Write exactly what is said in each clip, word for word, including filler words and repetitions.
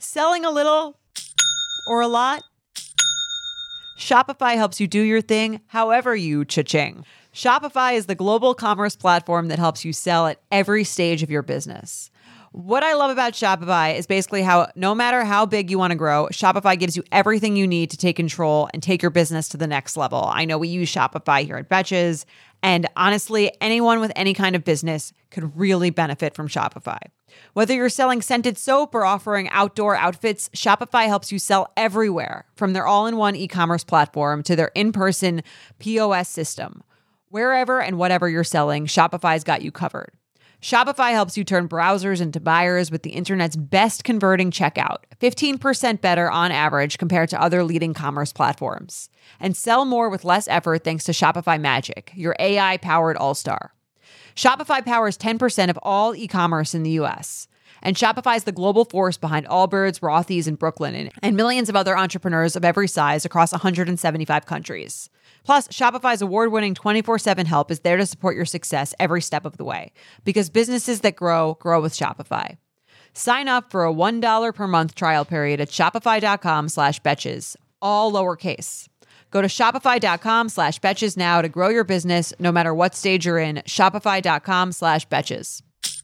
Selling a little or a lot? Shopify helps you do your thing however you cha-ching. Shopify is the global commerce platform that helps you sell at every stage of your business. What I love about Shopify is basically how no matter how big you want to grow, Shopify gives you everything you need to take control and take your business to the next level. I know we use Shopify here at Betches, and honestly, anyone with any kind of business could really benefit from Shopify. Whether you're selling scented soap or offering outdoor outfits, Shopify helps you sell everywhere, from their all-in-one e-commerce platform to their in-person P O S system. Wherever and whatever you're selling, Shopify's got you covered. Shopify helps you turn browsers into buyers with the internet's best converting checkout, fifteen percent better on average compared to other leading commerce platforms. And sell more with less effort thanks to Shopify Magic, your A I-powered all-star. Shopify powers ten percent of all e-commerce in the U S. And Shopify is the global force behind Allbirds, Rothy's, and Brooklinen, and millions of other entrepreneurs of every size across one hundred seventy-five countries. Plus, Shopify's award-winning twenty-four seven help is there to support your success every step of the way. Because businesses that grow, grow with Shopify. Sign up for a one dollar per month trial period at shopify.com slash betches, all lowercase. Go to shopify.com slash betches now to grow your business no matter what stage you're in. Shopify.com slash betches.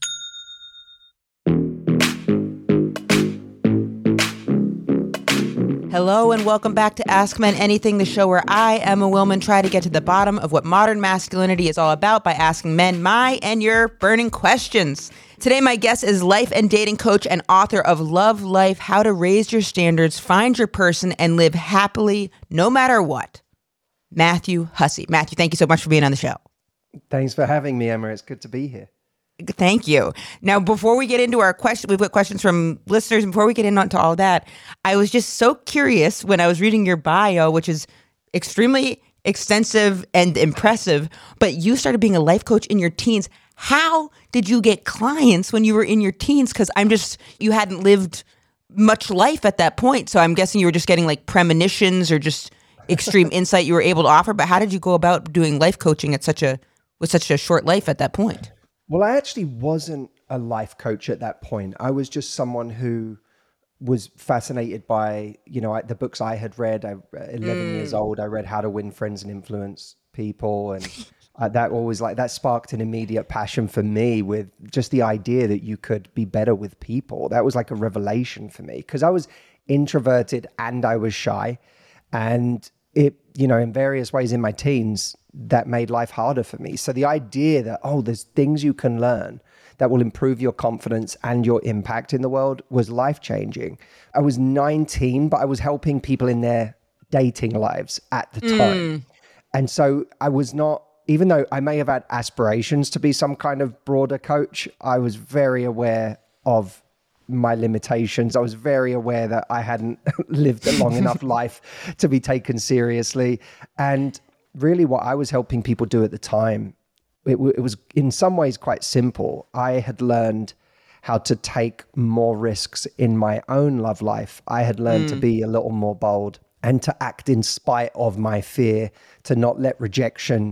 Hello and welcome back to Ask Men Anything, the show where I, Emma Willman, try to get to the bottom of what modern masculinity is all about by asking men my and your burning questions. Today, my guest is life and dating coach and author of Love Life, How to Raise Your Standards, Find Your Person, and Live Happily No Matter What, Matthew Hussey. Matthew, thank you so much for being on the show. Thanks for having me, Emma. It's good to be here. Thank you. Now, before we get into our question, we've got questions from listeners. Before we get into all that, I was just so curious when I was reading your bio, which is extremely extensive and impressive, but you started being a life coach in your teens. How did you get clients when you were in your teens? Because I'm just, you hadn't lived much life at that point. So I'm guessing you were just getting like premonitions or just extreme insight you were able to offer. But how did you go about doing life coaching at such a, with such a short life at that point? Well, I actually wasn't a life coach at that point. I was just someone who was fascinated by, you know, I, the books I had read. I, eleven mm. years old, I read How to Win Friends and Influence People. And I, that always like, that sparked an immediate passion for me with just the idea that you could be better with people. That was like a revelation for me because I was introverted and I was shy. And it, you know, in various ways in my teens, that made life harder for me. So the idea that, oh, there's things you can learn that will improve your confidence and your impact in the world was life-changing. I was nineteen, but I was helping people in their dating lives at the time. Mm. And so I was not, even though I may have had aspirations to be some kind of broader coach, I was very aware of my limitations. I was very aware that I hadn't lived a long enough life to be taken seriously. And really what I was helping people do at the time, it, w- it was in some ways quite simple. I had learned how to take more risks in my own love life. I had learned mm. to be a little more bold and to act in spite of my fear, to not let rejection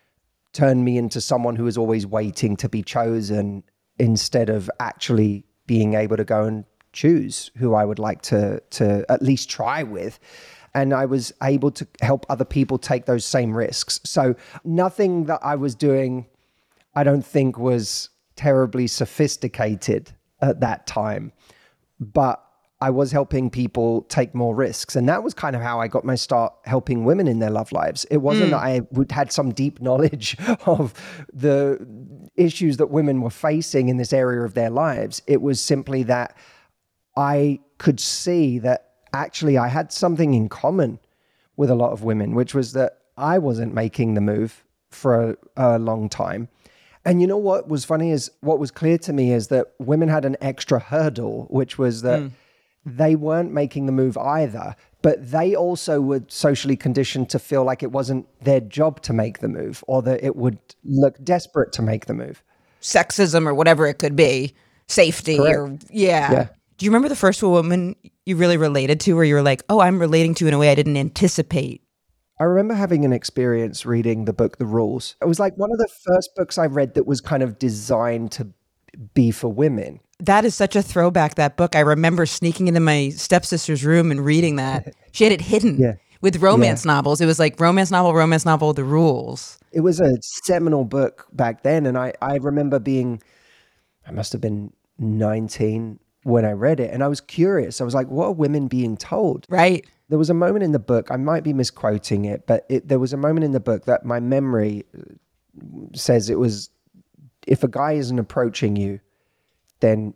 turn me into someone who is always waiting to be chosen instead of actually being able to go and choose who I would like to, to at least try with. And I was able to help other people take those same risks. So nothing that I was doing, I don't think was terribly sophisticated at that time, but I was helping people take more risks. And that was kind of how I got my start helping women in their love lives. It wasn't mm. that I would, had some deep knowledge of the issues that women were facing in this area of their lives. It was simply that I could see that actually I had something in common with a lot of women, which was that I wasn't making the move for a, a long time. And you know what was funny is what was clear to me is that women had an extra hurdle, which was that mm. they weren't making the move either, but they also were socially conditioned to feel like it wasn't their job to make the move or that it would look desperate to make the move. Sexism or whatever it could be, safety Correct. or yeah. yeah. Do you remember the first woman you really related to where you were like, oh, I'm relating to in a way I didn't anticipate? I remember having an experience reading the book, The Rules. It was like one of the first books I read that was kind of designed to be for women. That is such a throwback, that book. I remember sneaking into my stepsister's room and reading that. She had it hidden Yeah. with romance Yeah. novels. It was like romance novel, romance novel, the rules. It was a seminal book back then. And I, I remember being, I must have been nineteen when I read it. And I was curious. I was like, what are women being told? Right. There was a moment in the book, I might be misquoting it, but it, there was a moment in the book that my memory says it was, if a guy isn't approaching you, then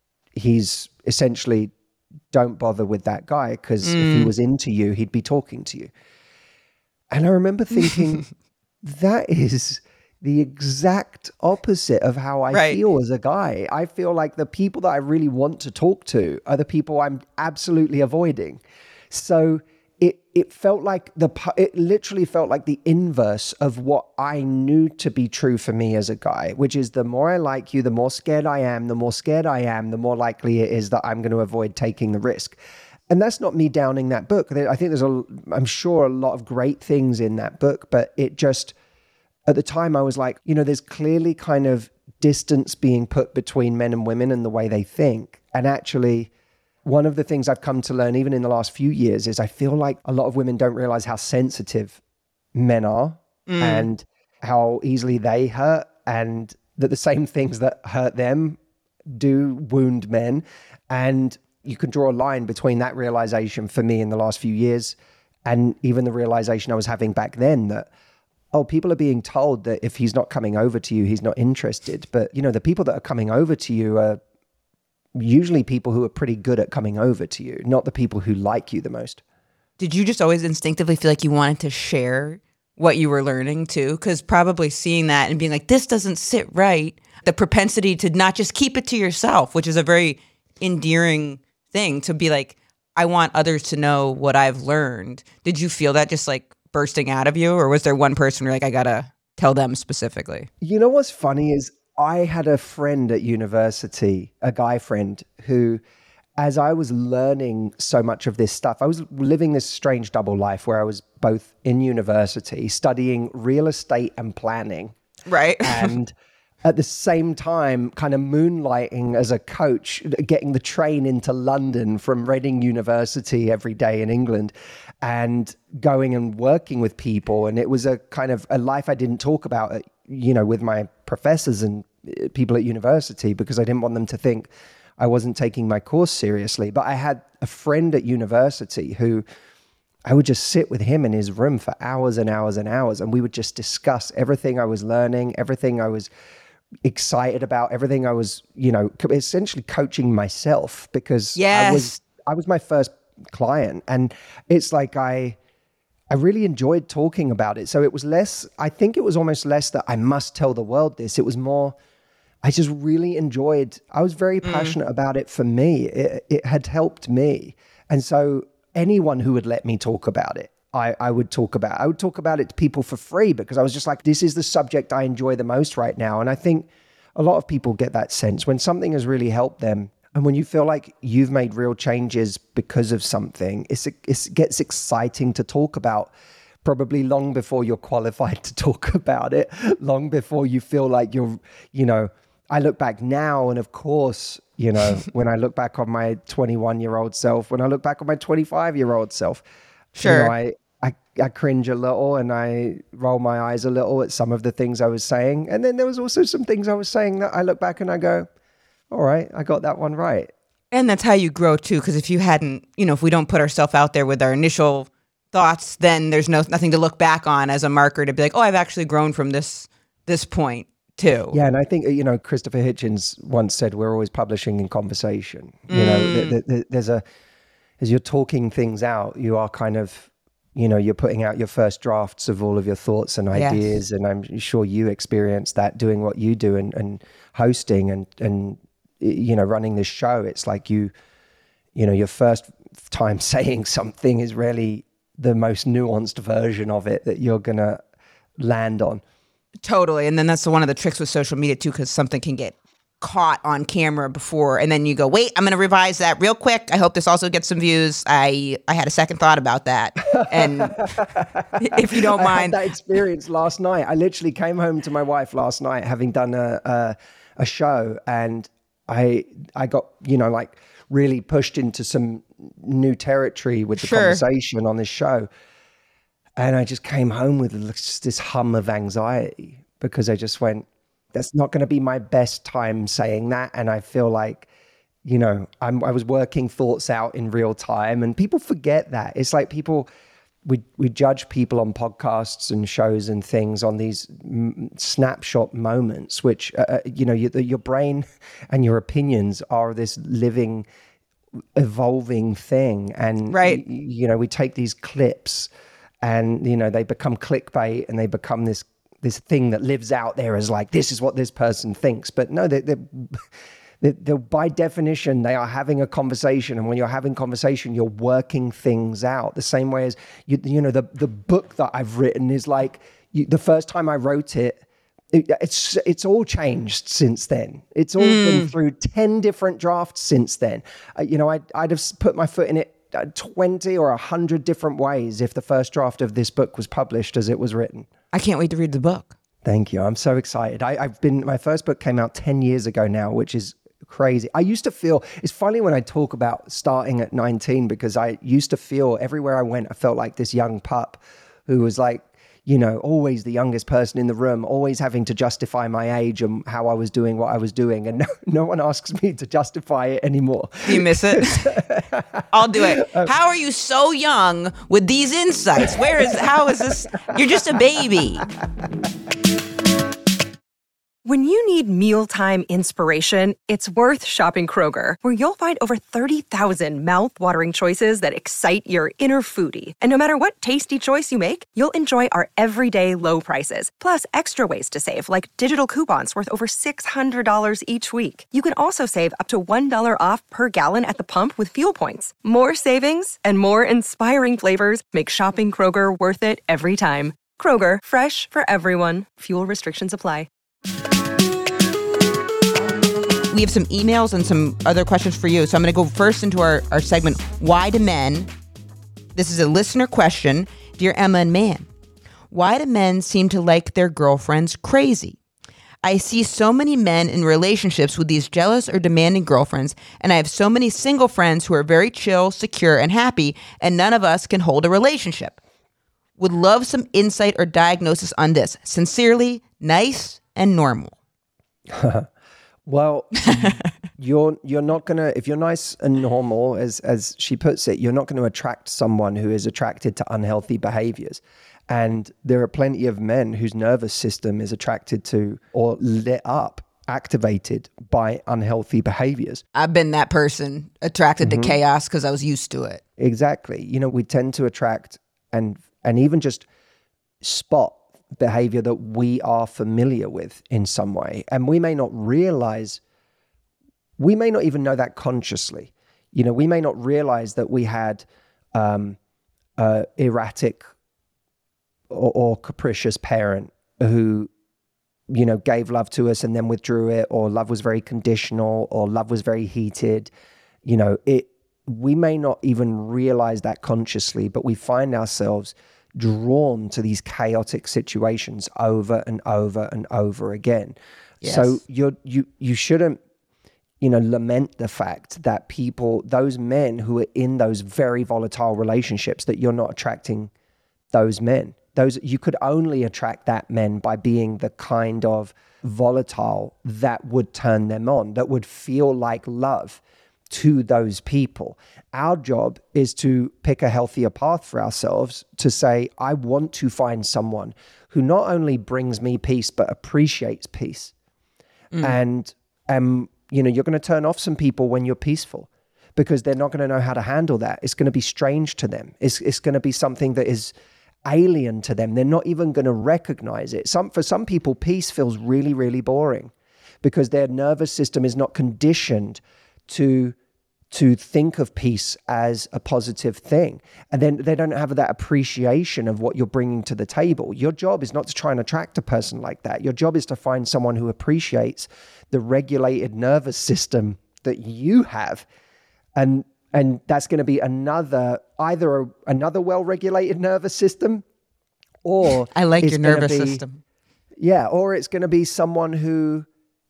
he's essentially, don't bother with that guy, because mm. if he was into you, he'd be talking to you. And I remember thinking, that is the exact opposite of how I right. feel as a guy. I feel like the people that I really want to talk to are the people I'm absolutely avoiding. So it it felt like the it literally felt like the inverse of what I knew to be true for me as a guy, which is the more I like you, the more scared I am, the more scared I am, the more likely it is that I'm going to avoid taking the risk. And that's not me downing that book. I think there's a, I'm sure a lot of great things in that book, but it just, at the time I was like, you know, there's clearly kind of distance being put between men and women and the way they think. And actually, one of the things I've come to learn, even in the last few years, is I feel like a lot of women don't realize how sensitive men are mm. and how easily they hurt, and that the same things that hurt them do wound men. And you can draw a line between that realization for me in the last few years and even the realization I was having back then that, oh, people are being told that if he's not coming over to you, he's not interested. But, you know, the people that are coming over to you are usually people who are pretty good at coming over to you, not the people who like you the most. Did you just always instinctively feel like you wanted to share what you were learning too? Because probably seeing that and being like, this doesn't sit right, the propensity to not just keep it to yourself, which is a very endearing thing, to be like, I want others to know what I've learned. Did you feel that just like bursting out of you? Or was there one person where you're like, I gotta tell them specifically? You know what's funny is I had a friend at university, a guy friend, who, as I was learning so much of this stuff, I was living this strange double life where I was both in university studying real estate and planning. Right. And at the same time, kind of moonlighting as a coach, getting the train into London from Reading University every day in England and going and working with people. And it was a kind of a life I didn't talk about, you know, with my professors and people at university, because I didn't want them to think I wasn't taking my course seriously. But I had a friend at university who I would just sit with him in his room for hours and hours and hours. And we would just discuss everything I was learning, everything I was excited about, everything I was, you know, essentially coaching myself, because yes. I was, I was my first client. And it's like, I, I really enjoyed talking about it. So it was less, I think it was almost less that I must tell the world this. It was more, I just really enjoyed, I was very passionate mm. about it for me. It, it had helped me. And so anyone who would let me talk about it, I, I would talk about. I would talk about it to people for free, because I was just like, this is the subject I enjoy the most right now. And I think a lot of people get that sense when something has really helped them. And when you feel like you've made real changes because of something, it's, it's, it gets exciting to talk about, probably long before you're qualified to talk about it, long before you feel like you're, you know, I look back now, and of course, you know, when I look back on my twenty-one-year-old self, when I look back on my twenty-five-year-old self, sure. you know, I, I, I cringe a little and I roll my eyes a little at some of the things I was saying. And then there was also some things I was saying that I look back and I go, all right, I got that one right. And that's how you grow too. Because if you hadn't, you know, if we don't put ourselves out there with our initial thoughts, then there's no nothing to look back on as a marker to be like, oh, I've actually grown from this this point too. Yeah, and I think, you know, Christopher Hitchens once said, we're always publishing in conversation. You mm. know, th- th- th- there's a, as you're talking things out, you are kind of, you know, you're putting out your first drafts of all of your thoughts and ideas. Yes. And I'm sure you experienced that doing what you do and, and hosting and, and, you know, running this show. It's like you, you know, your first time saying something is really the most nuanced version of it that you're going to land on. Totally. And then that's one of the tricks with social media too, because something can get caught on camera before, and then you go, wait, I'm going to revise that real quick. I hope this also gets some views. I, I had a second thought about that. And if you don't mind. I had that experience last night. I literally came home to my wife last night, having done a, a, a show, and I I got, you know, like really pushed into some new territory with the Sure. conversation on this show. And I just came home with this, this hum of anxiety because I just went, that's not going to be my best time saying that. And I feel like, you know, I'm, I was working thoughts out in real time, and people forget that. It's like people, we we judge people on podcasts and shows and things on these m- snapshot moments, which, uh, you know, you, your brain and your opinions are this living, evolving thing. And, Right. y- you know, we take these clips and, you know, they become clickbait, and they become this this thing that lives out there as like, this is what this person thinks. But no, they, they, they, they're, by definition, they are having a conversation. And when you're having conversation, you're working things out the same way as, you, you know, the, the book that I've written is like, you, the first time I wrote it, it, it's it's all changed since then. It's all mm. been through ten different drafts since then. Uh, you know, I'd, I'd have put my foot in it twenty or one hundred different ways if the first draft of this book was published as it was written. I can't wait to read the book. Thank you. I'm so excited. I, I've been, my first book came out ten years ago now, which is crazy. I used to feel, it's funny when I talk about starting at nineteen, because I used to feel everywhere I went, I felt like this young pup who was like, you know, always the youngest person in the room, always having to justify my age and how I was doing what I was doing. And no, no one asks me to justify it anymore. Do you miss it? I'll do it. How are you so young with these insights? Where is, how is this? You're just a baby. When you need mealtime inspiration, it's worth shopping Kroger, where you'll find over thirty thousand mouth-watering choices that excite your inner foodie. And no matter what tasty choice you make, you'll enjoy our everyday low prices, plus extra ways to save, like digital coupons worth over six hundred dollars each week. You can also save up to one dollar off per gallon at the pump with fuel points. More savings and more inspiring flavors make shopping Kroger worth it every time. Kroger, fresh for everyone. Fuel restrictions apply. We have some emails and some other questions for you. So I'm going to go first into our, our segment, Why Do Men? This is a listener question. Dear Emma and Man, why do men seem to like their girlfriends crazy? I see so many men in relationships with these jealous or demanding girlfriends, and I have so many single friends who are very chill, secure, and happy, and none of us can hold a relationship. Would love some insight or diagnosis on this. Sincerely, Nice and Normal. Well, you're you're not gonna, if you're nice and normal, as as she puts it, you're not going to attract someone who is attracted to unhealthy behaviors. And there are plenty of men whose nervous system is attracted to or lit up, activated by unhealthy behaviors. I've been that person, attracted mm-hmm. to chaos because I was used to it. Exactly. You know, we tend to attract and and even just spot behavior that we are familiar with in some way. And we may not realize, we may not even know that consciously. You know, we may not realize that we had um, uh, erratic or, or capricious parent who, you know, gave love to us and then withdrew it, or love was very conditional, or love was very heated. You know, it, we may not even realize that consciously, but we find ourselves drawn to these chaotic situations over and over and over again. Yes. So you're, you you shouldn't, you know, lament the fact that people, those men who are in those very volatile relationships, that you're not attracting those men. Those, you could only attract that men by being the kind of volatile that would turn them on, that would feel like love to those people. Our job is to pick a healthier path for ourselves, to say, I want to find someone who not only brings me peace, but appreciates peace. Mm. And, um, you know, you're going to turn off some people when you're peaceful, because they're not going to know how to handle that. It's going to be strange to them. It's, it's going to be something that is alien to them. They're not even going to recognize it. Some, for some people, peace feels really, really boring because their nervous system is not conditioned to to think of peace as a positive thing. And then they don't have that appreciation of what you're bringing to the table. Your job is not to try and attract a person like that. Your job is to find someone who appreciates the regulated nervous system that you have. And and that's going to be another, either a, another well-regulated nervous system, or I like your nervous be, system. Yeah, or it's going to be someone who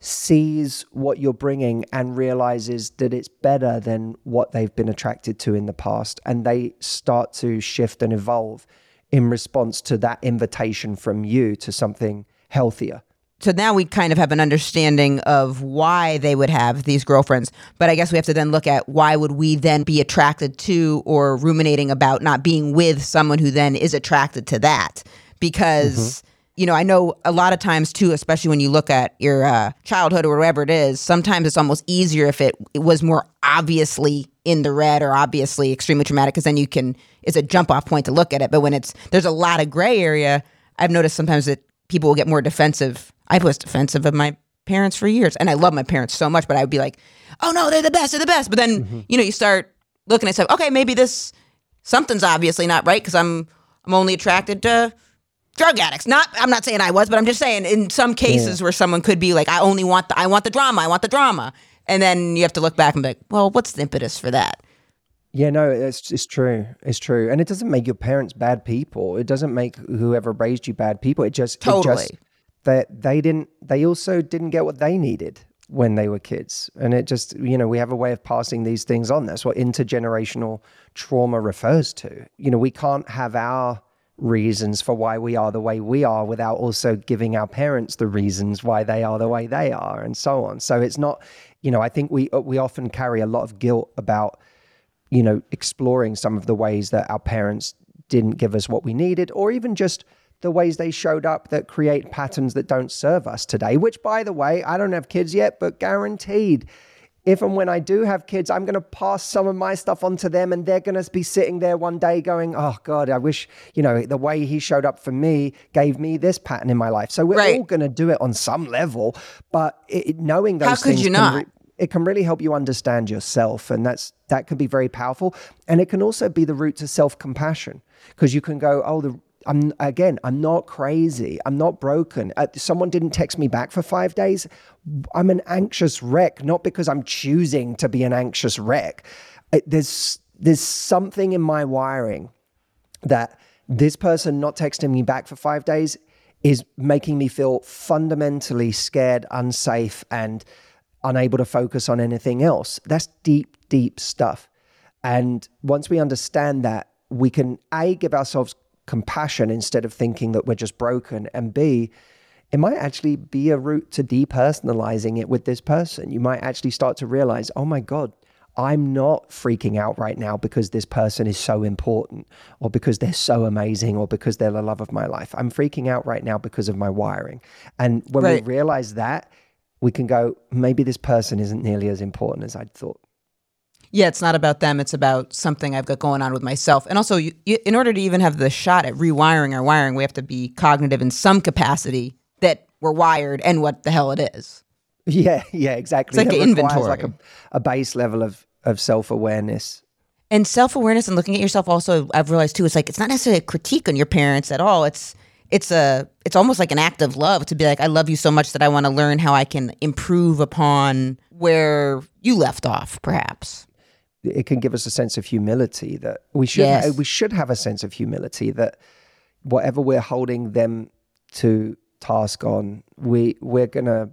sees what you're bringing and realizes that it's better than what they've been attracted to in the past. And they start to shift and evolve in response to that invitation from you to something healthier. So now we kind of have an understanding of why they would have these girlfriends. But I guess we have to then look at why would we then be attracted to or ruminating about not being with someone who then is attracted to that. Because, mm-hmm. you know, I know a lot of times too, especially when you look at your uh, childhood or whatever it is, sometimes it's almost easier if it, it was more obviously in the red or obviously extremely traumatic, because then you can, it's a jump off point to look at it. But when it's, there's a lot of gray area, I've noticed sometimes that people will get more defensive. I was defensive of my parents for years, and I love my parents so much, but I would be like, oh no, they're the best, they're the best. But then, mm-hmm. you know, you start looking at stuff, okay, maybe this, something's obviously not right because I'm I'm only attracted to drug addicts. Not, I'm not saying I was, but I'm just saying in some cases yeah. where someone could be like, I only want the, I want the drama, I want the drama. And then you have to look back and be like, well, what's the impetus for that? Yeah, no, it's it's true. It's true. And it doesn't make your parents bad people. It doesn't make whoever raised you bad people. It just, totally. It just, that they didn't, they also didn't get what they needed when they were kids. And it just, you know, we have a way of passing these things on. That's what intergenerational trauma refers to. You know, we can't have our reasons for why we are the way we are without also giving our parents the reasons why they are the way they are, and so on. So it's not, you know, I think we we often carry a lot of guilt about, you know, exploring some of the ways that our parents didn't give us what we needed, or even just the ways they showed up that create patterns that don't serve us today, which, by the way, I don't have kids yet, but guaranteed, if and when I do have kids, I'm going to pass some of my stuff on to them, and they're going to be sitting there one day going, oh God, I wish, you know, the way he showed up for me gave me this pattern in my life. So we're right. all going to do it on some level, but it, knowing those How things could you can not? Re- it can really help you understand yourself, and that's that can be very powerful. And it can also be the route to self-compassion, because you can go, oh, the I'm again, I'm not crazy. I'm not broken. Uh, someone didn't text me back for five days. I'm an anxious wreck, not because I'm choosing to be an anxious wreck. It, there's there's something in my wiring that this person not texting me back for five days is making me feel fundamentally scared, unsafe, and unable to focus on anything else. That's deep, deep stuff. And once we understand that, we can A, give ourselves compassion instead of thinking that we're just broken, and B, it might actually be a route to depersonalizing it with this person. You might actually start to realize, oh my God, I'm not freaking out right now because this person is so important, or because they're so amazing, or because they're the love of my life. I'm freaking out right now because of my wiring. And when right. we realize that, we can go, maybe this person isn't nearly as important as I'd thought. Yeah, it's not about them. It's about something I've got going on with myself. And also, you, you, in order to even have the shot at rewiring our wiring, we have to be cognitive in some capacity that we're wired and what the hell it is. Yeah, yeah, exactly. It's like it an inventory. Like a, a base level of, of self-awareness. And self-awareness and looking at yourself also, I've realized too, it's like, it's not necessarily a critique on your parents at all. It's it's a it's almost like an act of love to be like, I love you so much that I want to learn how I can improve upon where you left off, perhaps. It can give us a sense of humility that we should yes. ha- we should have a sense of humility that whatever we're holding them to task on, we we're gonna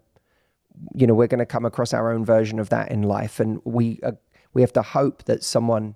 you know we're gonna come across our own version of that in life, and we uh, we have to hope that someone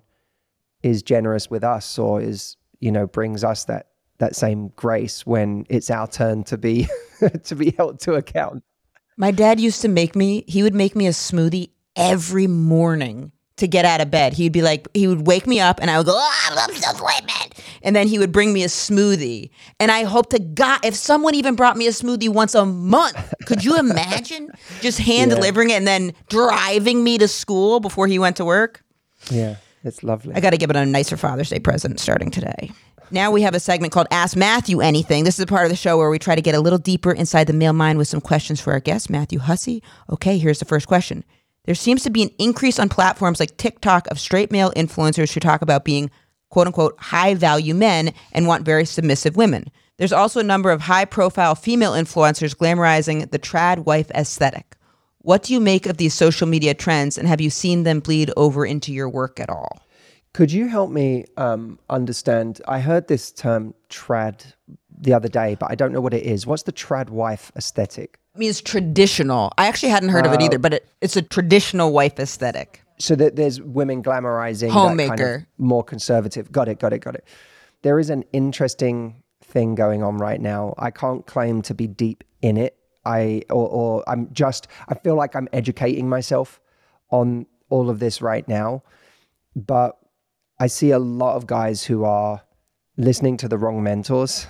is generous with us, or is you know brings us that that same grace when it's our turn to be to be held to account. My dad used to make me. He would make me a smoothie every morning to get out of bed. He'd be like, he would wake me up and I would go, oh, I'm so sleeping. And then he would bring me a smoothie. And I hope to God, if someone even brought me a smoothie once a month, could you imagine just hand yeah. delivering it and then driving me to school before he went to work? Yeah, it's lovely. I got to give it a nicer Father's Day present starting today. Now we have a segment called Ask Matthew Anything. This is a part of the show where we try to get a little deeper inside the male mind with some questions for our guest, Matthew Hussey. Okay, here's the first question. There seems to be an increase on platforms like TikTok of straight male influencers who talk about being, quote unquote, high value men and want very submissive women. There's also a number of high profile female influencers glamorizing the trad wife aesthetic. What do you make of these social media trends, and have you seen them bleed over into your work at all? Could you help me um, understand? I heard this term trad the other day, but I don't know what it is. What's the trad wife aesthetic? It means traditional. I actually hadn't heard of it either, but it, it's a traditional wife aesthetic. So that there's women glamorizing Homemaker. that kind of more conservative. Got it, got it, got it. There is an interesting thing going on right now. I can't claim to be deep in it. I or, or I'm just, I feel like I'm educating myself on all of this right now. But I see a lot of guys who are listening to the wrong mentors.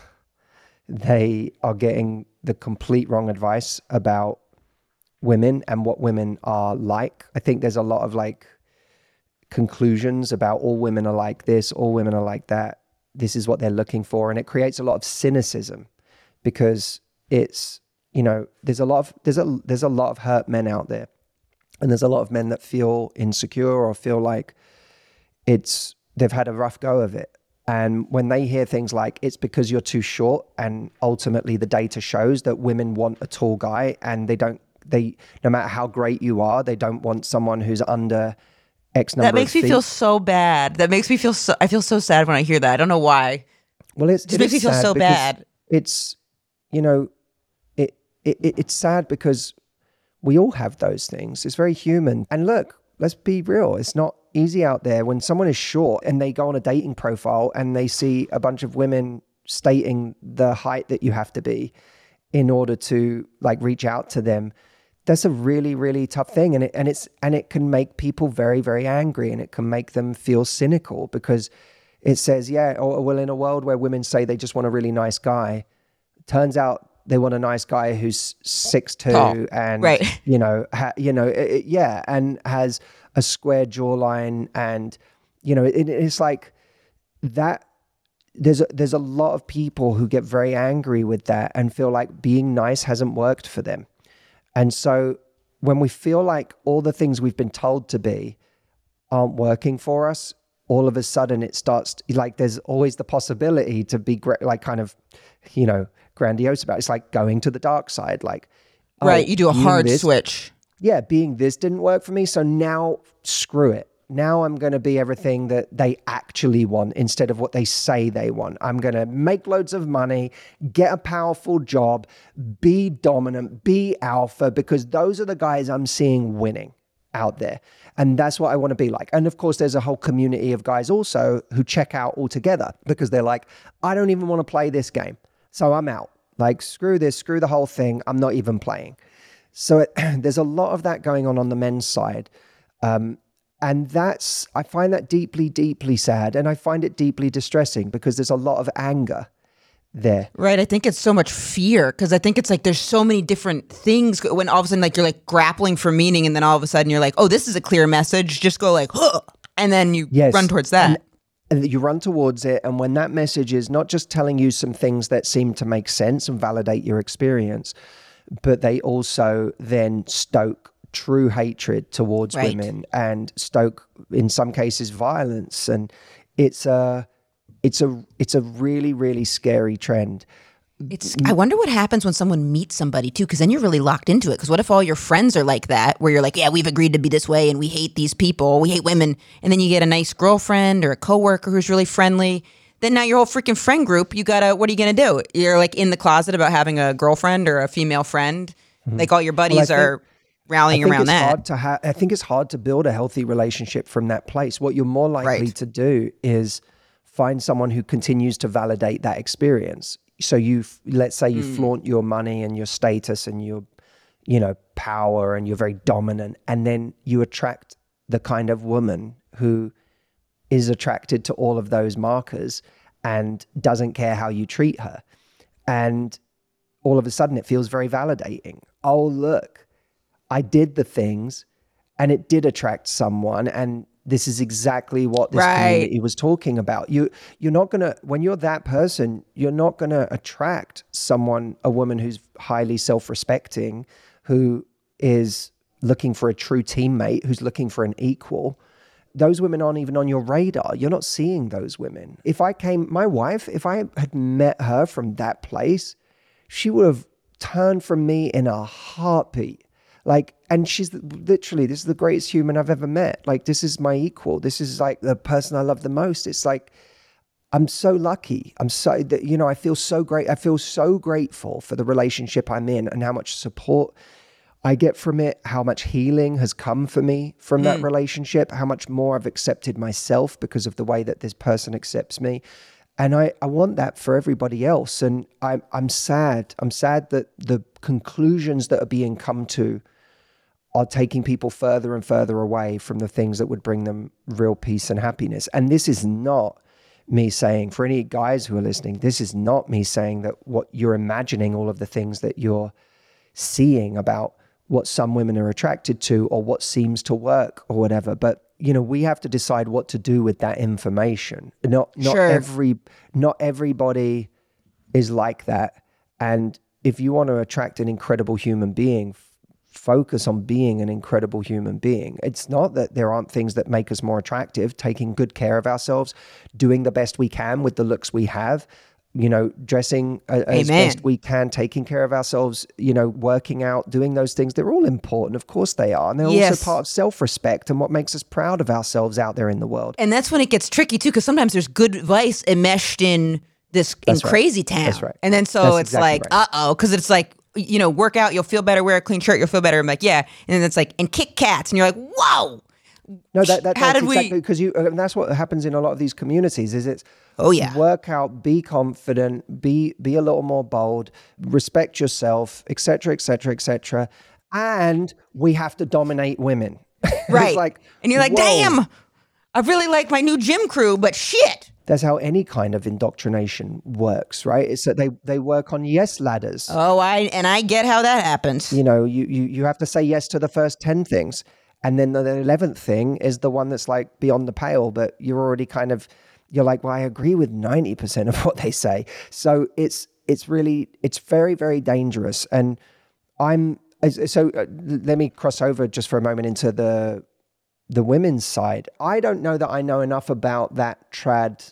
They are getting the complete wrong advice about women and what women are like. I think there's a lot of like conclusions about all women are like this, all women are like that. This is what they're looking for. And it creates a lot of cynicism because it's, you know, there's a lot of, there's a, there's a lot of hurt men out there. And there's a lot of men that feel insecure or feel like it's, they've had a rough go of it. And when they hear things like, it's because you're too short, and ultimately the data shows that women want a tall guy, and they don't, they, no matter how great you are, they don't want someone who's under X number of That makes me feet. feel so bad. That makes me feel so, I feel so sad when I hear that. I don't know why. Well, it's, It just it makes is me feel sad so because bad. It's, you know, it, it it's sad because we all have those things. It's very human. And look, let's be real. It's not easy out there when someone is short and they go on a dating profile and they see a bunch of women stating the height that you have to be in order to like reach out to them. That's a really, really tough thing. And it, and it's, and it can make people very, very angry, and it can make them feel cynical because it says, yeah, oh, well, in a world where women say they just want a really nice guy, turns out they want a nice guy who's six two Tall. and, Right. you know, ha, you know, it, it- yeah, and has a square jawline, and, you know, it, it's like that. There's a, there's a lot of people who get very angry with that and feel like being nice hasn't worked for them. And so when we feel like all the things we've been told to be aren't working for us, all of a sudden it starts to, like there's always the possibility to be gra- like kind of, you know, grandiose about it. It's like going to the dark side. Like, Right. oh, You do a being hard this- switch. Yeah, being this didn't work for me. So now screw it. Now I'm going to be everything that they actually want instead of what they say they want. I'm going to make loads of money, get a powerful job, be dominant, be alpha, because those are the guys I'm seeing winning out there. And that's what I want to be like. And of course, there's a whole community of guys also who check out altogether because they're like, I don't even want to play this game. So I'm out. Like, screw this, screw the whole thing. I'm not even playing. So it, there's a lot of that going on on the men's side. Um, and that's, I find that deeply, deeply sad. And I find it deeply distressing because there's a lot of anger there. Right. I think it's so much fear because I think it's like there's so many different things when all of a sudden like you're like grappling for meaning, and then all of a sudden you're like, oh, this is a clear message. Just go like, huh, and then you Yes. run towards that. And, and you run towards it. And when that message is not just telling you some things that seem to make sense and validate your experience, but they also then stoke true hatred towards Right. women and stoke, in some cases, violence. And it's a, it's a, it's a really, really scary trend. It's. I wonder what happens when someone meets somebody too, because then you're really locked into it. Because what if all your friends are like that, where you're like, yeah, we've agreed to be this way, and we hate these people, we hate women, and then you get a nice girlfriend or a coworker who's really friendly. Then now your whole freaking friend group, you gotta. What are you gonna do? You're like in the closet about having a girlfriend or a female friend. Like all your buddies think- are rallying I think around it's that. hard to ha- I think it's hard to build a healthy relationship from that place. What you're more likely Right. to do is find someone who continues to validate that experience. So you, f- let's say you Hmm. flaunt your money and your status and your, you know, power, and you're very dominant, and then you attract the kind of woman who is attracted to all of those markers and doesn't care how you treat her. And all of a sudden it feels very validating. Oh, look, I did the things and it did attract someone, and this is exactly what this Right. community was talking about. You, you're not going to, when you're that person, you're not going to attract someone, a woman who's highly self-respecting, who is looking for a true teammate, who's looking for an equal. Those women aren't even on your radar. You're not seeing those women. If I came, my wife, if I had met her from that place, she would have turned from me in a heartbeat. Like, and she's literally, this is the greatest human I've ever met. Like, this is my equal. This is like the person I love the most. It's like, I'm so lucky. I'm so, that, you know, I feel so great. I feel so grateful for the relationship I'm in and how much support I get from it, how much healing has come for me from that relationship, how much more I've accepted myself because of the way that this person accepts me. And I, I want that for everybody else. And I'm, I'm sad. I'm sad that the conclusions that are being come to are taking people further and further away from the things that would bring them real peace and happiness. And this is not me saying, for any guys who are listening, this is not me saying that what you're imagining, all of the things that you're seeing about what some women are attracted to or what seems to work or whatever. But, you know, we have to decide what to do with that information. Not, not Sure. every, not everybody is like that. And if you want to attract an incredible human being, focus on being an incredible human being. It's not that there aren't things that make us more attractive, taking good care of ourselves, doing the best we can with the looks we have, you know, dressing uh, as Amen. best we can, taking care of ourselves, you know, working out, doing those things. They're all important. Of course they are. And they're Yes. also part of self-respect and what makes us proud of ourselves out there in the world. And that's when it gets tricky too, because sometimes there's good advice enmeshed in this in That's right. crazy town. That's right. And then so That's it's exactly like, right. uh oh, because it's like, you know, work out, you'll feel better, wear a clean shirt, you'll feel better. I'm like, yeah. And then it's like, and kick cats. And you're like, whoa. No, that, that How that's did we- exactly because you. And that's what happens in a lot of these communities. Is it's Oh, yeah. work out, be confident, be be a little more bold, respect yourself, et cetera, et cetera, et cetera. And we have to dominate women. It's Right. like, and you're like, whoa. damn, I really like my new gym crew, but shit. That's how any kind of indoctrination works, right? It's that they they work on yes ladders. Oh, I and I get how that happens. You know, you you you have to say yes to the first ten things. And then the eleventh thing is the one that's like beyond the pale, but you're already kind of, you're like, well, I agree with ninety percent of what they say. So it's, it's really, it's very, very dangerous. And I'm, so uh, let me cross over just for a moment into the, the women's side. I don't know that I know enough about that trad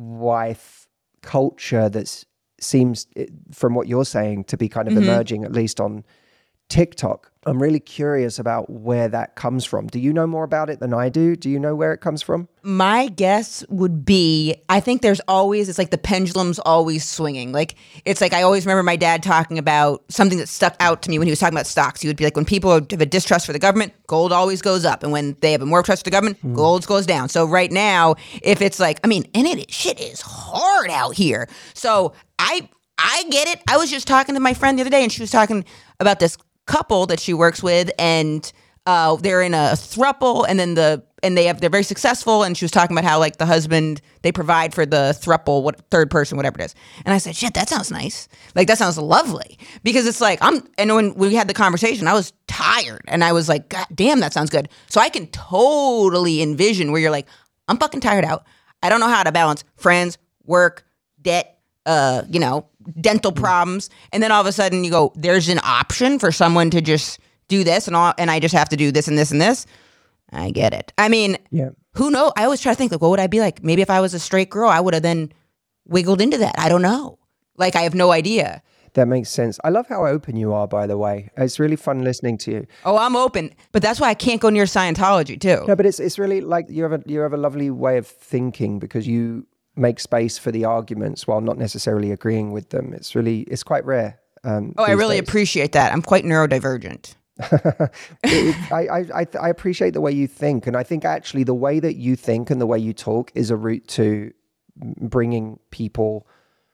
wife culture that seems, from what you're saying, to be kind of Mm-hmm. emerging, at least on TikTok. I'm really curious about where that comes from. Do you know more about it than I do? Do you know where it comes from? My guess would be, I think there's always, it's like the pendulum's always swinging. Like, it's like, I always remember my dad talking about something that stuck out to me when he was talking about stocks. He would be like, when people have a distrust for the government, gold always goes up. And when they have a more trust for the government, Hmm. gold goes down. So right now, if it's like, I mean, and it shit is hard out here. So I, I get it. I was just talking to my friend the other day and she was talking about this couple that she works with, and uh, they're in a throuple, and then the and they have they're very successful. And she was talking about how like the husband, they provide for the throuple, what third person, whatever it is. And I said, shit, that sounds nice. Like that sounds lovely, because it's like I'm. And when we had the conversation, I was tired, and I was like, God damn, that sounds good. So I can totally envision where you're like, I'm fucking tired out. I don't know how to balance friends, work, debt, uh, you know, dental problems, and then all of a sudden you go, there's an option for someone to just do this, and all, and I just have to do this and this and this. I get it. I mean, Yeah. who knows? I always try to think, like, what would I be like? Maybe if I was a straight girl, I would have then wiggled into that. I don't know. Like, I have no idea. That makes sense. I love how open you are, by the way. It's really fun listening to you. Oh, I'm open, but that's why I can't go near Scientology too. No, but it's it's really like you have a you have a lovely way of thinking because you make space for the arguments while not necessarily agreeing with them. It's really it's quite rare. Um, Oh, I these really days. appreciate that. I'm quite neurodivergent. it, it, I, I, I, I appreciate the way you think. And I think actually the way that you think and the way you talk is a route to bringing people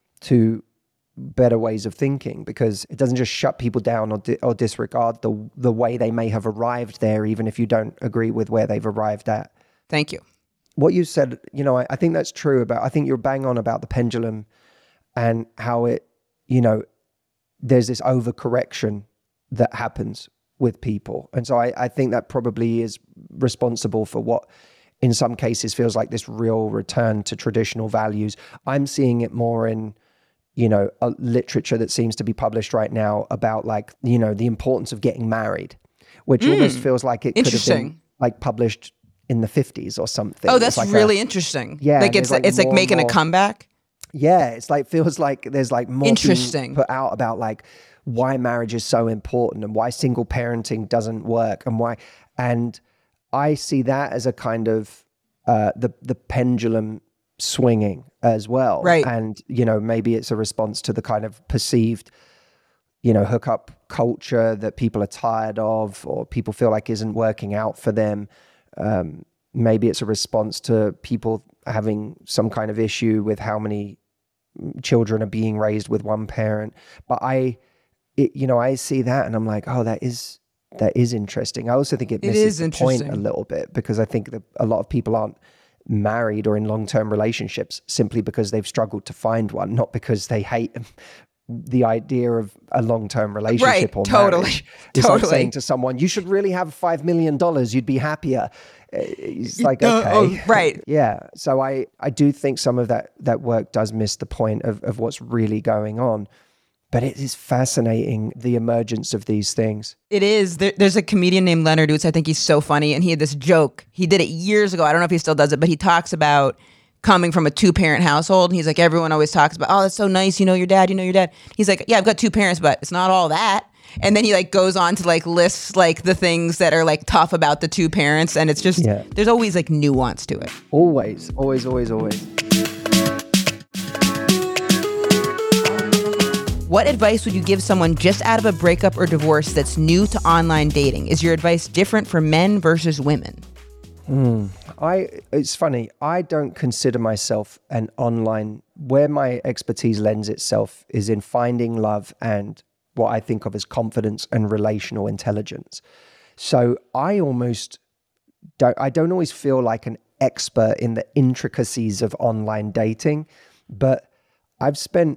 to better ways of thinking, because it doesn't just shut people down or, di- or disregard the, the way they may have arrived there, even if you don't agree with where they've arrived at. Thank you. What you said, you know, I, I think that's true about, I think you're bang on about the pendulum and how it, you know, there's this overcorrection that happens with people. And so I, I think that probably is responsible for what in some cases feels like this real return to traditional values. I'm seeing it more in, you know, a literature that seems to be published right now about like, you know, the importance of getting married, which mm, almost feels like it could have been like published in the fifties or something. Oh, that's like really a, interesting. Yeah. Like it's like it's like more making more, a comeback. Yeah. It's like, feels like there's like more interesting put out about like why marriage is so important and why single parenting doesn't work and why, and I see that as a kind of, uh, the, the pendulum swinging as well. Right. And, you know, maybe it's a response to the kind of perceived, you know, hookup culture that people are tired of, or people feel like isn't working out for them. Um, maybe it's a response to people having some kind of issue with how many children are being raised with one parent. But I, it, you know, I see that and I'm like, oh, that is, that is interesting. I also think it misses it the point a little bit, because I think that a lot of people aren't married or in long-term relationships simply because they've struggled to find one, not because they hate the idea of a long-term relationship right, or totally, marriage. It's totally. like saying to someone, you should really have five million dollars, you'd be happier. It's like, Uh, okay. oh, right. Yeah. So I, I do think some of that, that work does miss the point of, of what's really going on. But it is fascinating, the emergence of these things. It is. There, there's a comedian named Leonard Oots. I think he's so funny. And he had this joke. He did it years ago. I don't know if he still does it, but he talks about coming from a two-parent household. And he's like, everyone always talks about, oh, that's so nice. You know your dad, you know your dad. He's like, yeah, I've got two parents, but it's not all that. And then he like goes on to like list like the things that are like tough about the two parents. And it's just, Yeah. there's always like nuance to it. Always, always, always, always. What advice would you give someone just out of a breakup or divorce that's new to online dating? Is your advice different for men versus women? Mm. I, it's funny, I don't consider myself an online, where my expertise lends itself is in finding love and what I think of as confidence and relational intelligence. So I almost don't, I don't always feel like an expert in the intricacies of online dating, but I've spent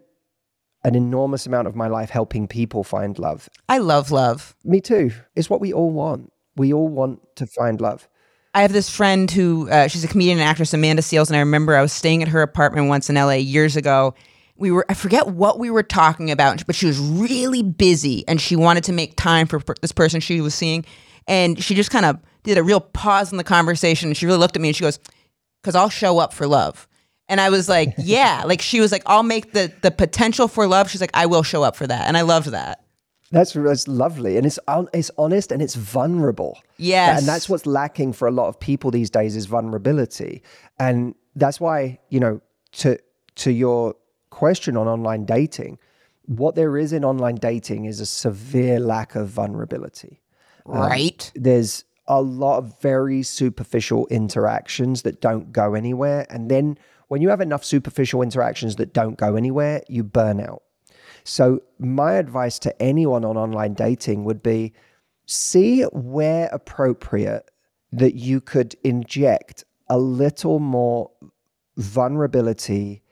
an enormous amount of my life helping people find love. I love love. Me too. It's what we all want. We all want to find love. I have this friend who, uh, she's a comedian and actress, Amanda Seales, and I remember I was staying at her apartment once in L A years ago. We were, I forget what we were talking about, but she was really busy and she wanted to make time for per- this person she was seeing. And she just kind of did a real pause in the conversation. And she really looked at me and she goes, because I'll show up for love. And I was like, yeah, like she was like, I'll make the the potential for love. She's like, I will show up for that. And I loved that. That's, that's lovely. And it's on, it's honest and it's vulnerable. Yes. And that's what's lacking for a lot of people these days is vulnerability. And that's why, you know, to to your question on online dating, what there is in online dating is a severe lack of vulnerability. Right. Um, there's a lot of very superficial interactions that don't go anywhere. And then when you have enough superficial interactions that don't go anywhere, you burn out. So my advice to anyone on online dating would be, see where appropriate that you could inject a little more vulnerability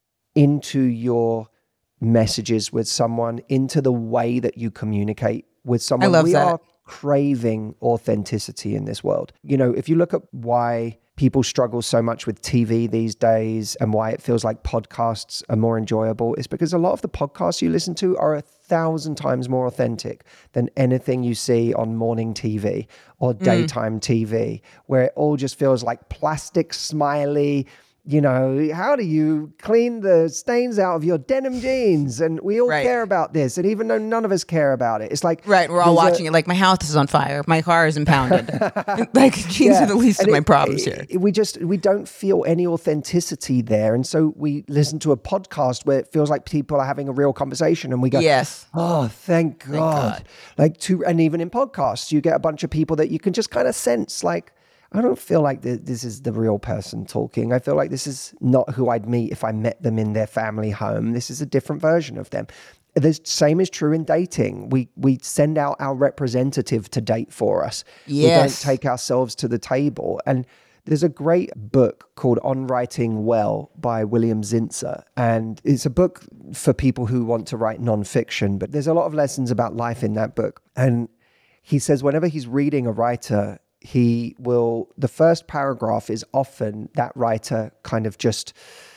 into your messages with someone, into the way that you communicate with someone. I love we that. are craving authenticity in this world. You know, if you look at why people struggle so much with T V these days and why it feels like podcasts are more enjoyable, it's because a lot of the podcasts you listen to are a thousand times more authentic than anything you see on morning T V or daytime mm. T V, where it all just feels like plastic, smiley. You know, how do you clean the stains out of your denim jeans? And we all right. care about this. And even though none of us care about it, it's like... Right, we're all watching a, it like, my house is on fire. My car is impounded. Like, jeans yeah. are the least and of it, my problems it, here. We just, we don't feel any authenticity there. And so we listen to a podcast where it feels like people are having a real conversation and we go, yes. oh, thank God. Thank God. Like, to, and even in podcasts, you get a bunch of people that you can just kind of sense like, I don't feel like the, this is the real person talking. I feel like this is not who I'd meet if I met them in their family home. This is a different version of them. The same is true in dating. We we send out our representative to date for us. Yes. We don't take ourselves to the table. And there's a great book called On Writing Well by William Zinsser. And it's a book for people who want to write nonfiction, but there's a lot of lessons about life in that book. And he says whenever he's reading a writer, he will, the first paragraph is often that writer kind of just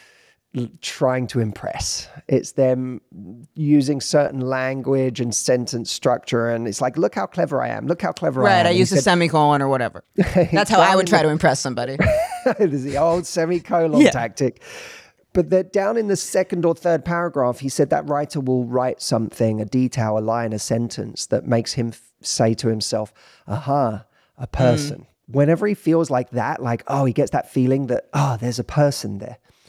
trying to impress. It's them using certain language and sentence structure. And it's like, look how clever I am. Look how clever right, I am. Right, I use said, a semicolon or whatever. That's how I would try to impress somebody. There's the old semicolon yeah. tactic. But that down in the second or third paragraph, he said that writer will write something, a detail, a line, a sentence that makes him f- say to himself, aha, a person. Mm. Whenever he feels like that, like, oh, he gets that feeling that, oh, there's a person there.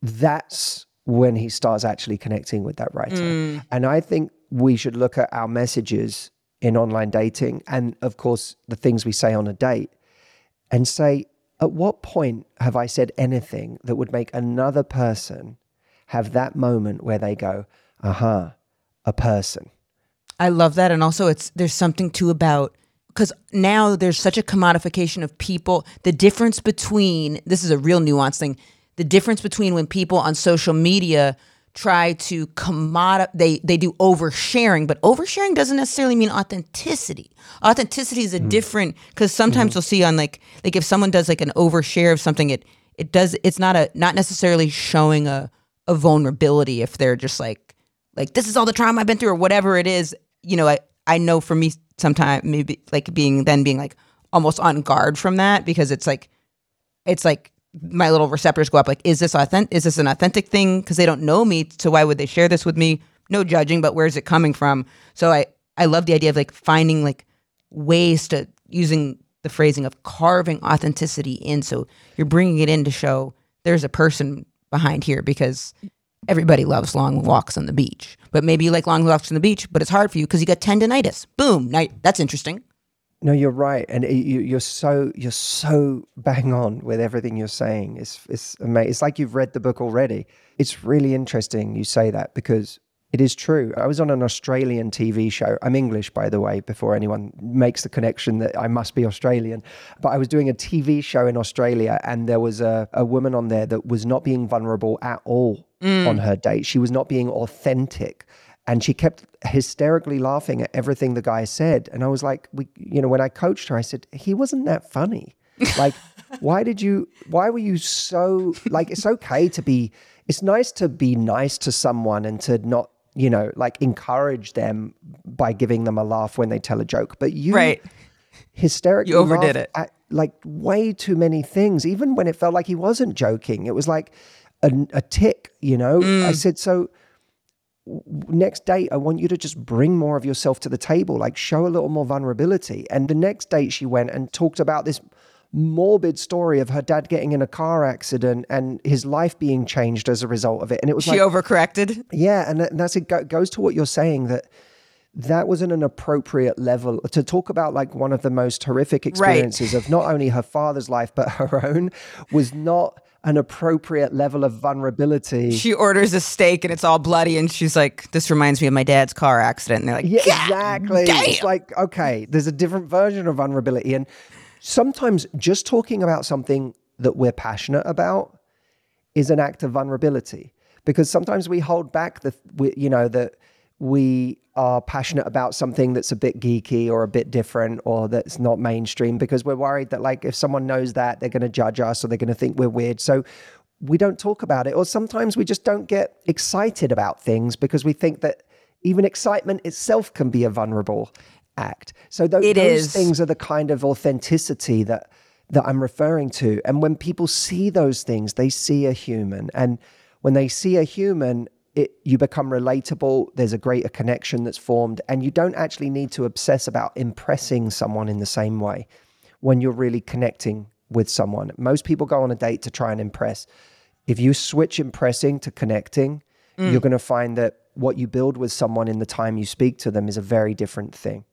that's when he starts actually connecting with that writer. Mm. And I think we should look at our messages in online dating and, of course, the things we say on a date and say, at what point have I said anything that would make another person have that moment where they go, aha, a person? I love that. And also it's there's something too about, because now there's such a commodification of people, the difference between, this is a real nuanced thing, the difference between when people on social media try to commodify, they, they do oversharing, but oversharing doesn't necessarily mean authenticity. Authenticity is a mm. different, because sometimes mm. you'll see on like, like if someone does like an overshare of something, it, it does, it's not a, not necessarily showing a, a vulnerability if they're just like, like, this is all the trauma I've been through or whatever it is. You know, I, I know for me sometimes maybe like being, then being like almost on guard from that because it's like, it's like, my little receptors go up like, is this authentic? Is this an authentic thing? Because they don't know me. So why would they share this with me? No judging, but where's it coming from? So I, I love the idea of like finding like ways to using the phrasing of carving authenticity in. So you're bringing it in to show there's a person behind here because everybody loves long walks on the beach, but maybe you like long walks on the beach, but it's hard for you because you got tendonitis. Boom. Now that's interesting. No, you're right, and you, you're so you're so bang on with everything you're saying. It's it's amazing. It's like you've read the book already. It's really interesting you say that because it is true. I was on an Australian T V show. I'm English, by the way, before anyone makes the connection that I must be Australian. But I was doing a T V show in Australia, and there was a, a woman on there that was not being vulnerable at all mm. on her date. She was not being authentic. And she kept hysterically laughing at everything the guy said. And I was like, we, you know, when I coached her, I said, he wasn't that funny. Like, why did you, why were you so, like, it's okay to be, it's nice to be nice to someone and to not, you know, like encourage them by giving them a laugh when they tell a joke. But you right. hysterically you overdid it. At, like, way too many things, even when it felt like he wasn't joking. It was like a, a tick, you know? Mm. I said, so... next date, I want you to just bring more of yourself to the table, like show a little more vulnerability. And the next date she went and talked about this morbid story of her dad getting in a car accident and his life being changed as a result of it. And it was she like, overcorrected. Yeah. And that's it goes to what you're saying, that that wasn't an appropriate level to talk about. Like one of the most horrific experiences right. of not only her father's life, but her own was not an appropriate level of vulnerability. She orders a steak and it's all bloody and she's like, this reminds me of my dad's car accident. And they're like, yeah, exactly. Damn. It's like, okay, there's a different version of vulnerability. And sometimes just talking about something that we're passionate about is an act of vulnerability, because sometimes we hold back the, we, you know, that we are passionate about something that's a bit geeky or a bit different or that's not mainstream, because we're worried that like if someone knows that, they're going to judge us or they're going to think we're weird. So we don't talk about it. Or sometimes we just don't get excited about things because we think that even excitement itself can be a vulnerable act. So th- it those is. things are the kind of authenticity that that I'm referring to. And when people see those things, they see a human. And when they see a human, It, you become relatable, there's a greater connection that's formed, and you don't actually need to obsess about impressing someone in the same way when you're really connecting with someone. Most people go on a date to try and impress. If you switch impressing to connecting, mm. you're going to find that what you build with someone in the time you speak to them is a very different thing.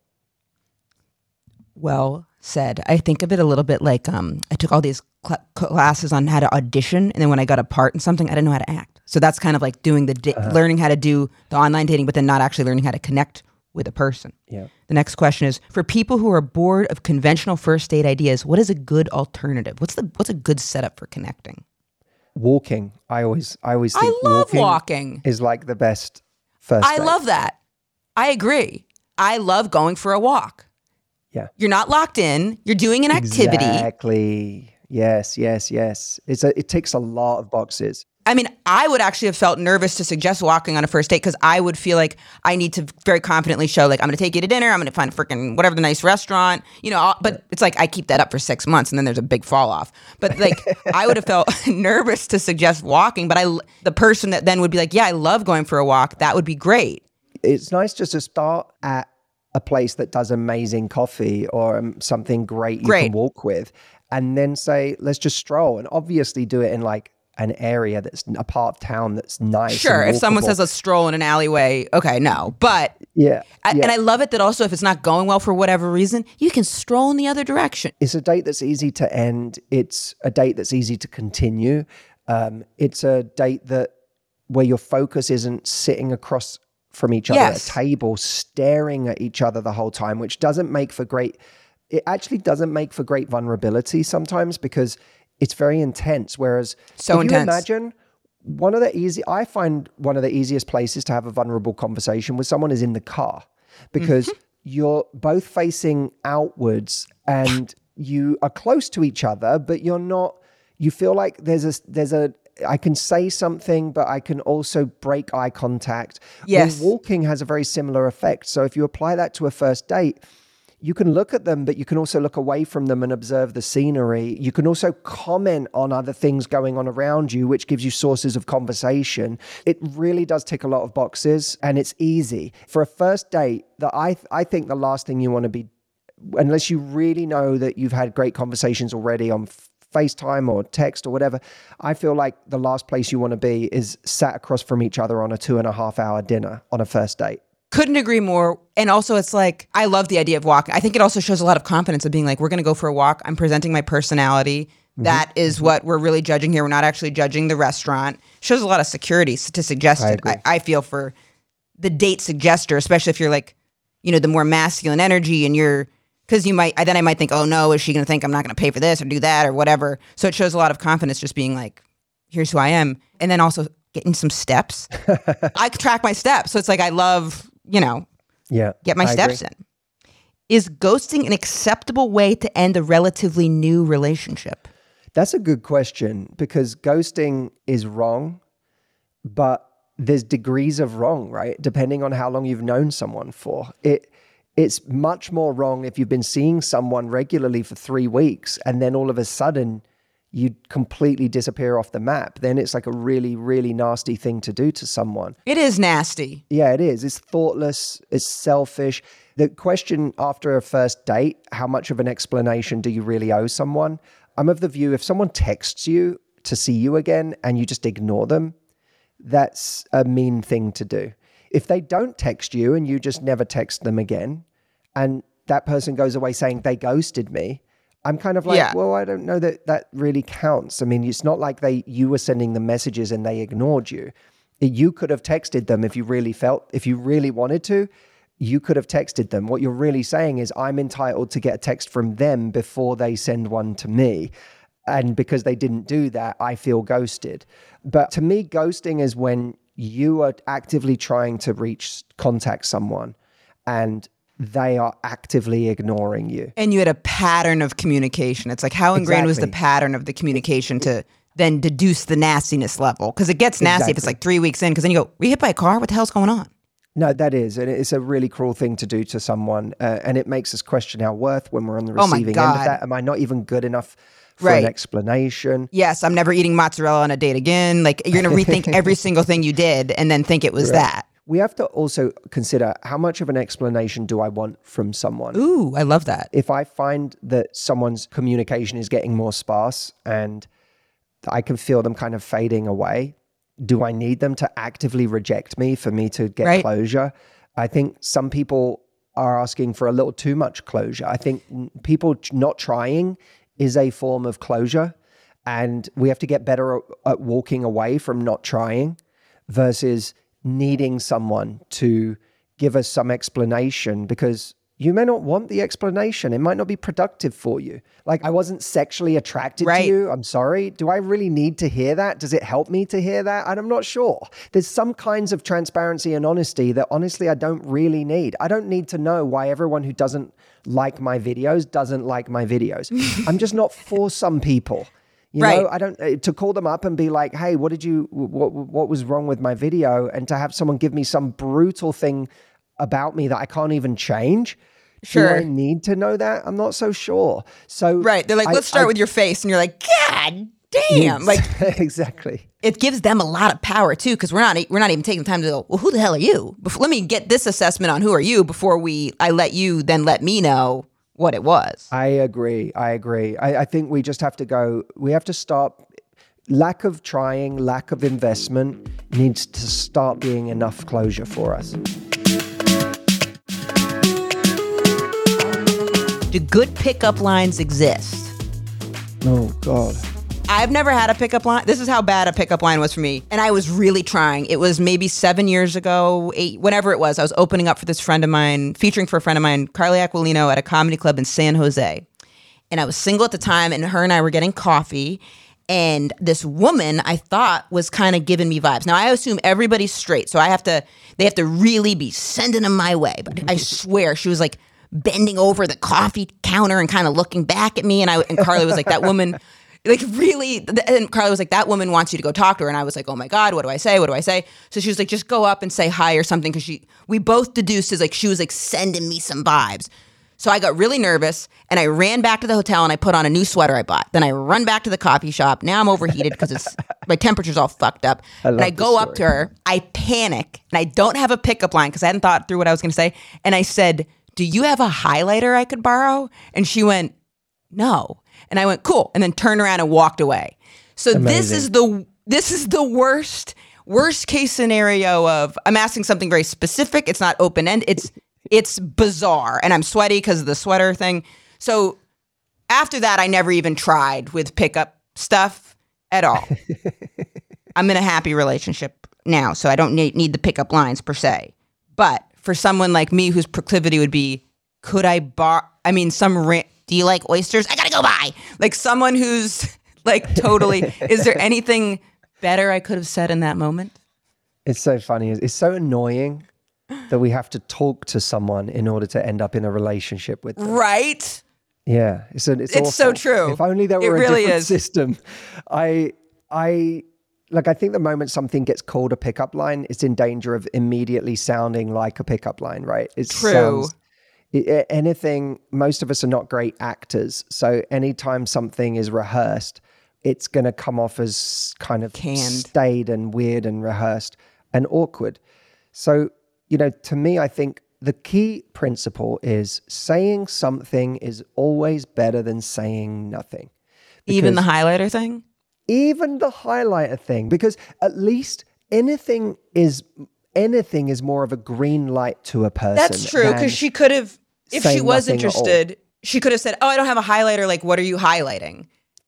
Well said. I think of it a little bit like um, I took all these cl- classes on how to audition, and then when I got a part in something, I didn't know how to act. So that's kind of like doing the da- uh-huh. learning how to do the online dating, but then not actually learning how to connect with a person. Yeah. The next question is, for people who are bored of conventional first date ideas, what is a good alternative? What's the what's a good setup for connecting? Walking. I always I always think I love walking, walking is like the best first I date. love that. I agree. I love going for a walk. Yeah. You're not locked in. You're doing an activity. Exactly. Yes, yes, yes. It's a, it ticks a lot of boxes. I mean, I would actually have felt nervous to suggest walking on a first date because I would feel like I need to very confidently show, like, I'm going to take you to dinner. I'm going to find a freaking whatever the nice restaurant, you know, I'll, but it's like I keep that up for six months and then there's a big fall off. But like I would have felt nervous to suggest walking, but I, the person that then would be like, yeah, I love going for a walk. That would be great. It's nice just to start at a place that does amazing coffee or um, something great you Great. can walk with, and then say, let's just stroll, and obviously do it in like an area that's a part of town that's nice. Sure, and if someone walkable. says a stroll in an alleyway, okay, no. But yeah, I, yeah. and I love it that also if it's not going well for whatever reason, you can stroll in the other direction. It's a date that's easy to end. It's a date that's easy to continue. Um, it's a date that where your focus isn't sitting across from each other Yes. at a table, staring at each other the whole time, which doesn't make for great, it actually doesn't make for great vulnerability sometimes because it's very intense. Whereas So if intense. you imagine one of the easy, I find one of the easiest places to have a vulnerable conversation with someone is in the car because Mm-hmm. you're both facing outwards and you are close to each other, but you're not, you feel like there's a, there's a, I can say something, but I can also break eye contact. Yes. Well, walking has a very similar effect. So if you apply that to a first date, you can look at them, but you can also look away from them and observe the scenery. You can also comment on other things going on around you, which gives you sources of conversation. It really does tick a lot of boxes and it's easy. For a first date, that I, I think the last thing you want to be, unless you really know that you've had great conversations already on FaceTime or text or whatever, I feel like the last place you want to be is sat across from each other on a two and a half hour dinner on a first date. Couldn't agree more. And also it's like, I love the idea of walking. I think it also shows a lot of confidence of being like, we're going to go for a walk. I'm presenting my personality. Mm-hmm. That is mm-hmm. what we're really judging here. We're not actually judging the restaurant. Shows a lot of security to suggest I it. agree. I, I feel for the date suggester, especially if you're like, you know, the more masculine energy and you're, because you might, then I might think, oh no, is she going to think I'm not going to pay for this or do that or whatever? So it shows a lot of confidence just being like, here's who I am. And then also getting some steps. I track my steps. So it's like, I love, you know, yeah, get my I steps agree. in. Is ghosting an acceptable way to end a relatively new relationship? That's a good question because ghosting is wrong, but there's degrees of wrong, right? Depending on how long you've known someone for. It It's much more wrong if you've been seeing someone regularly for three weeks and then all of a sudden you completely disappear off the map. Then it's like a really, really nasty thing to do to someone. It is nasty. Yeah, it is. It's thoughtless. It's selfish. The question after a first date, how much of an explanation do you really owe someone? I'm of the view if someone texts you to see you again and you just ignore them, that's a mean thing to do. If they don't text you and you just never text them again, and that person goes away saying they ghosted me, I'm kind of like, Yeah. well, I don't know that that really counts. I mean, it's not like they you were sending them messages and they ignored you. You could have texted them if you really felt, if you really wanted to, you could have texted them. What you're really saying is I'm entitled to get a text from them before they send one to me. And because they didn't do that, I feel ghosted. But to me, ghosting is when you are actively trying to reach, contact someone and they are actively ignoring you. And you had a pattern of communication. It's like, how ingrained was the Exactly. pattern of the communication to then deduce the nastiness level? Because it gets nasty if it's Exactly. like three weeks in, because then you go, were you hit by a car? What the hell's going on? No, that is. And it's a really cruel thing to do to someone. Uh, and it makes us question our worth when we're on the Oh my receiving end of God. that. Am I not even good enough for Right. an explanation? Yes, I'm never eating mozzarella on a date again. Like, you're going to rethink every single thing you did and then think it was that. We have to also consider how much of an explanation do I want from someone? Ooh, I love that. If I find that someone's communication is getting more sparse and I can feel them kind of fading away, do I need them to actively reject me for me to get Right. closure? I think some people are asking for a little too much closure. I think n- people ch- not trying is a form of closure, and we have to get better at, at walking away from not trying versus needing someone to give us some explanation, because you may not want the explanation. It might not be productive for you. Like, I wasn't sexually attracted Right. to you. I'm sorry. Do I really need to hear that? Does it help me to hear that? And I'm not sure. There's some kinds of transparency and honesty that honestly I don't really need. I don't need to know why everyone who doesn't like my videos doesn't like my videos. I'm just not for some people. You Right. know, I don't, uh, to call them up and be like, hey, what did you, what, what was wrong with my video? And to have someone give me some brutal thing about me that I can't even change. Sure. Do I need to know that? I'm not so sure. So Right. They're like, I- let's start I- with your face. And you're like, God damn. Like, exactly. it gives them a lot of power too, because we're not we're not even taking the time to go, well, who the hell are you? Before, let me get this assessment on who are you before we I let you then let me know what it was. I agree. I agree. I, I think we just have to go, we have to stop lack of trying, lack of investment needs to start being enough closure for us. Do good pickup lines exist? Oh, God. I've never had a pickup line. This is how bad a pickup line was for me. And I was really trying. It was maybe seven years ago, eight, whenever it was. I was opening up for this friend of mine, featuring for a friend of mine, Carly Aquilino, at a comedy club in San Jose. And I was single at the time, and her and I were getting coffee. And this woman I thought was kind of giving me vibes. Now, I assume everybody's straight, so I have to, they have to really be sending them my way. But I swear, she was like bending over the coffee counter and kind of looking back at me. And I and Carly was like, that woman... Like really, and Carly was like, that woman wants you to go talk to her. And I was like, oh my God, what do I say? What do I say? So she was like, just go up and say hi or something. Cause she, we both deduced as like, she was like sending me some vibes. So I got really nervous and I ran back to the hotel and I put on a new sweater I bought. Then I run back to the coffee shop. Now I'm overheated because it's, my temperature's all fucked up. I and I love go this up to story. her, I panic and I don't have a pickup line because I hadn't thought through what I was going to say. And I said, do you have a highlighter I could borrow? And she went, no. And I went, cool, and then turned around and walked away. So Amazing. this is the this is the worst worst case scenario of I'm asking something very specific. It's not open end. It's it's bizarre, and I'm sweaty because of the sweater thing. So after that, I never even tried with pickup stuff at all. I'm in a happy relationship now, so I don't need, need the pickup lines per se. But for someone like me, whose proclivity would be, could I bar? I mean, some. Ra- Do you like oysters? I gotta go buy. Like someone who's like totally, is there anything better I could have said in that moment? It's so funny. It's so annoying that we have to talk to someone in order to end up in a relationship with them. Right? Yeah. It's, a, it's, It's so awful. true. If only there It were a really different is. system. I, I, like, I think the moment something gets called a pickup line, it's in danger of immediately sounding like a pickup line, right? It True. sounds- I- anything, most of us are not great actors. So anytime something is rehearsed, it's going to come off as kind of Canned. staid and weird and rehearsed and awkward. So, you know, to me, I think the key principle is saying something is always better than saying nothing. Even the Because highlighter thing? even the highlighter thing, because at least anything is anything is more of a green light to a person. That's true, than because she could have, if she saying was nothing at all. interested, she could have said, oh, I don't have a highlighter. Like, what are you highlighting?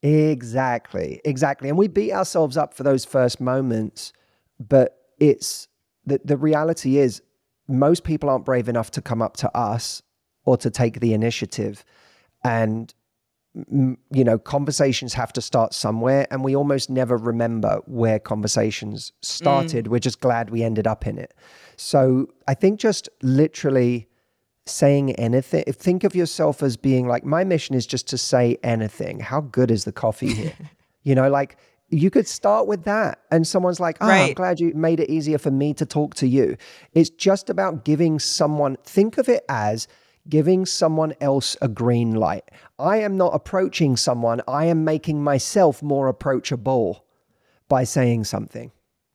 Exactly, exactly. And we beat ourselves up for those first moments, but it's the, the reality is most people aren't brave enough to come up to us or to take the initiative. And, mm, you know, conversations have to start somewhere, and we almost never remember where conversations started. We're just glad we ended up in it. So I think just literally saying anything, if think of yourself as being like, my mission is just to say anything. How good is the coffee here? You know, like you could start with that. And someone's like, oh, I'm Right. glad you made it easier for me to talk to you. It's just about giving someone, think of it as giving someone else a green light. I am not approaching someone. I am making myself more approachable by saying something.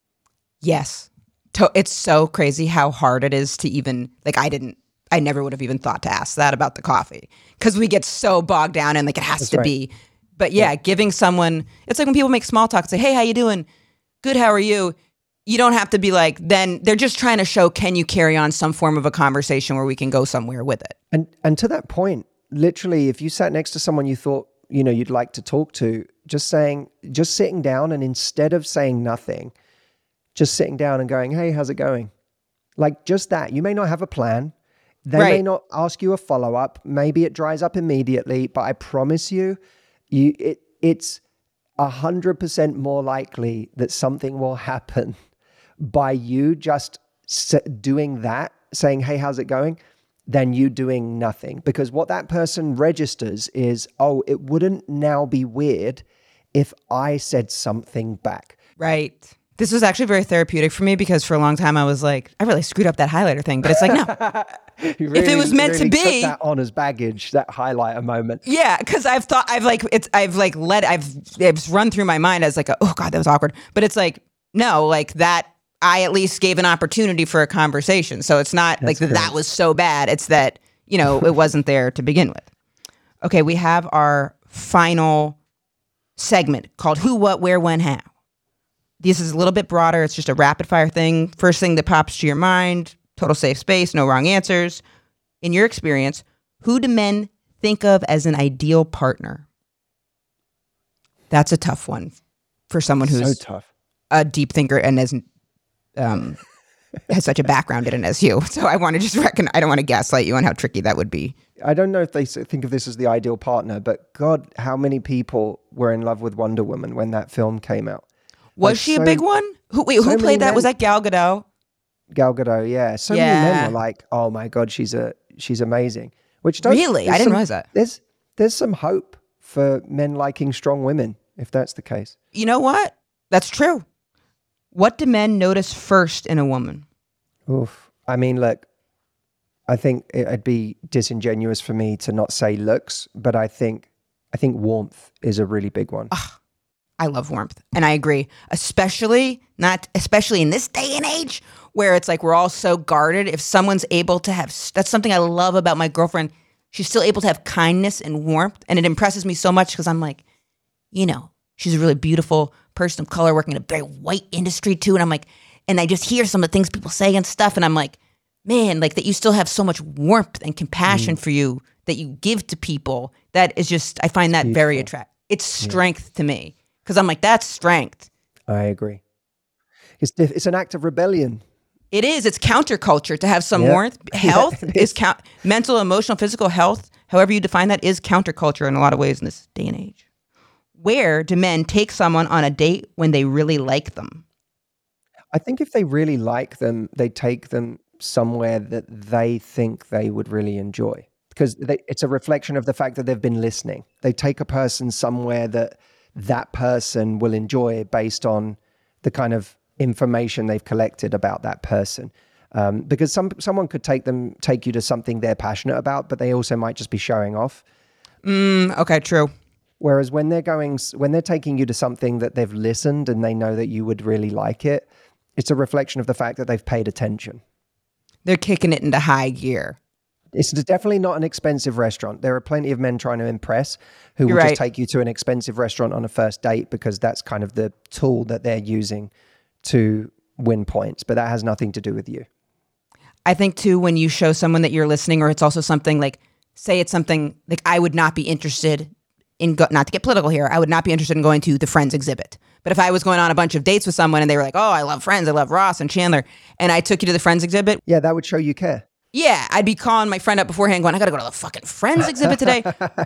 Yes. To- it's so crazy how hard it is to even, like, I didn't, I never would have even thought to ask that about the coffee because we get so bogged down and like it has That's to right. be. But yeah, giving someone, it's like when people make small talk and say, hey, how you doing? Good, how are you? You don't have to be like, then they're just trying to show, can you carry on some form of a conversation where we can go somewhere with it? And and to that point, literally, if you sat next to someone you thought, you know, you'd like to talk to, just saying, just sitting down and instead of saying nothing, just sitting down and going, hey, how's it going? Like just that. You may not have a plan. They may Right. not ask you a follow-up. Maybe it dries up immediately, but I promise you, you it it's a hundred percent more likely that something will happen by you just s- doing that, saying, hey, how's it going? Than you doing nothing. Because what that person registers is, oh, it wouldn't now be weird if I said something back. Right. This was actually very therapeutic for me because for a long time I was like, I really screwed up that highlighter thing. But it's like, no. You If it was meant to really took be- that on as baggage, that highlighter moment. Yeah, because I've thought I've like it's I've like let I've it's run through my mind as like a, oh god, that was awkward. But it's like no, like that I at least gave an opportunity for a conversation. So it's not like that, that was so bad. It's that, you know, it wasn't there to begin with. Okay, we have our final segment called Who, What, Where, When, How. This is a little bit broader. It's just a rapid fire thing. First thing that pops to your mind, total safe space, no wrong answers. In your experience, who do men think of as an ideal partner? That's a tough one for someone who's So tough. a deep thinker and has um, has such a background in it as you. So I want to just reckon, I don't want to gaslight you on how tricky that would be. I don't know if they s- think of this as the ideal partner, but God, how many people were in love with Wonder Woman when that film came out? Was Like, she so- a big one? Who wait, so who many played that? men- Was that Gal Gadot? Gal Gadot, yeah. So Yeah. many men were like, "Oh my God, she's a she's amazing." Which does, Really? there's I didn't some- realize that. There's there's some hope for men liking strong women if that's the case. You know what? That's true. What do men notice first in a woman? Oof. I mean, look, I think it'd be disingenuous for me to not say looks, but I think I think warmth is a really big one. I love warmth, and I agree. Especially not, especially in this day and age where it's like we're all so guarded. If someone's able to have, that's something I love about my girlfriend. She's still able to have kindness and warmth, and it impresses me so much because I'm like, you know, she's a really beautiful person of color working in a very white industry too, and I'm like, and I just hear some of the things people say and stuff, and I'm like, man, like that you still have so much warmth and compassion for you that you give to people. That is just, I find that very attractive. It's strength to me. Because I'm like, that's strength. I agree. It's diff- it's an act of rebellion. It is. It's counterculture to have some Yeah. warmth. Health It is is. count- mental, emotional, physical health. However you define that is counterculture in a lot of ways in this day and age. Where do men take someone on a date when they really like them? I think if they really like them, they take them somewhere that they think they would really enjoy because they, it's a reflection of the fact that they've been listening. They take a person somewhere that that person will enjoy based on the kind of information they've collected about that person. Um, because some someone could take them take you to something they're passionate about, but they also might just be showing off. Mm, okay, true. Whereas when they're going, when they're taking you to something that they've listened and they know that you would really like it, it's a reflection of the fact that they've paid attention. They're kicking it into high gear. It's definitely not an expensive restaurant. There are plenty of men trying to impress who will You're right. just take you to an expensive restaurant on a first date because that's kind of the tool that they're using to win points. But that has nothing to do with you. I think too, when you show someone that you're listening, or it's also something like, say it's something like I would not be interested in, go- not to get political here, I would not be interested in going to the Friends exhibit. But if I was going on a bunch of dates with someone and they were like, oh, I love Friends, I love Ross and Chandler, and I took you to the Friends exhibit, Yeah, that would show you care. yeah, I'd be calling my friend up beforehand going, I gotta go to the fucking Friends exhibit today.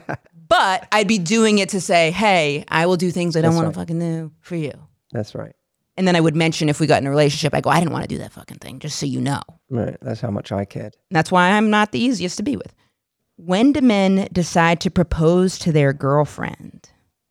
But I'd be doing it to say, hey, I will do things I don't That's want to right. fucking do for you. That's right. And then I would mention if we got in a relationship, I go, I didn't want to do that fucking thing, just so you know. Right. That's how much I cared. And that's why I'm not the easiest to be with. When do men decide to propose to their girlfriend?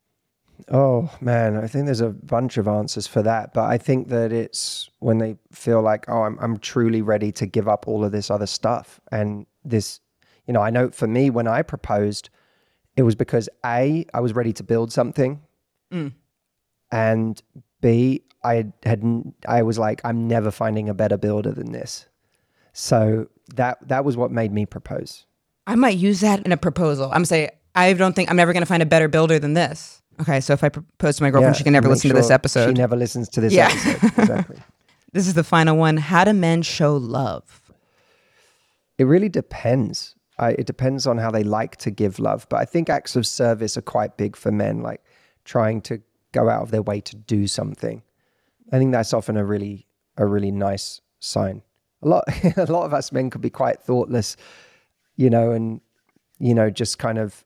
Oh man, I think there's a bunch of answers for that, but I think that it's when they feel like, oh, I'm I'm truly ready to give up all of this other stuff. And this, you know, I know for me when I proposed, it was because A, I was ready to build something. Mm. And B, I had I was like, I'm never finding a better builder than this. So that that was what made me propose. I might use that in a proposal. I'm saying, I don't think I'm never going to find a better builder than this. Okay, so if I propose to my girlfriend, Yeah, she can never make listen to this sure episode. She never listens to this Yeah. episode. Exactly. This is the final one. How do men show love? It really depends. I, it depends on how they like to give love. But I think acts of service are quite big for men, like trying to go out of their way to do something. I think that's often a really, a really nice sign. A lot, a lot of us men could be quite thoughtless, you know, and, you know, just kind of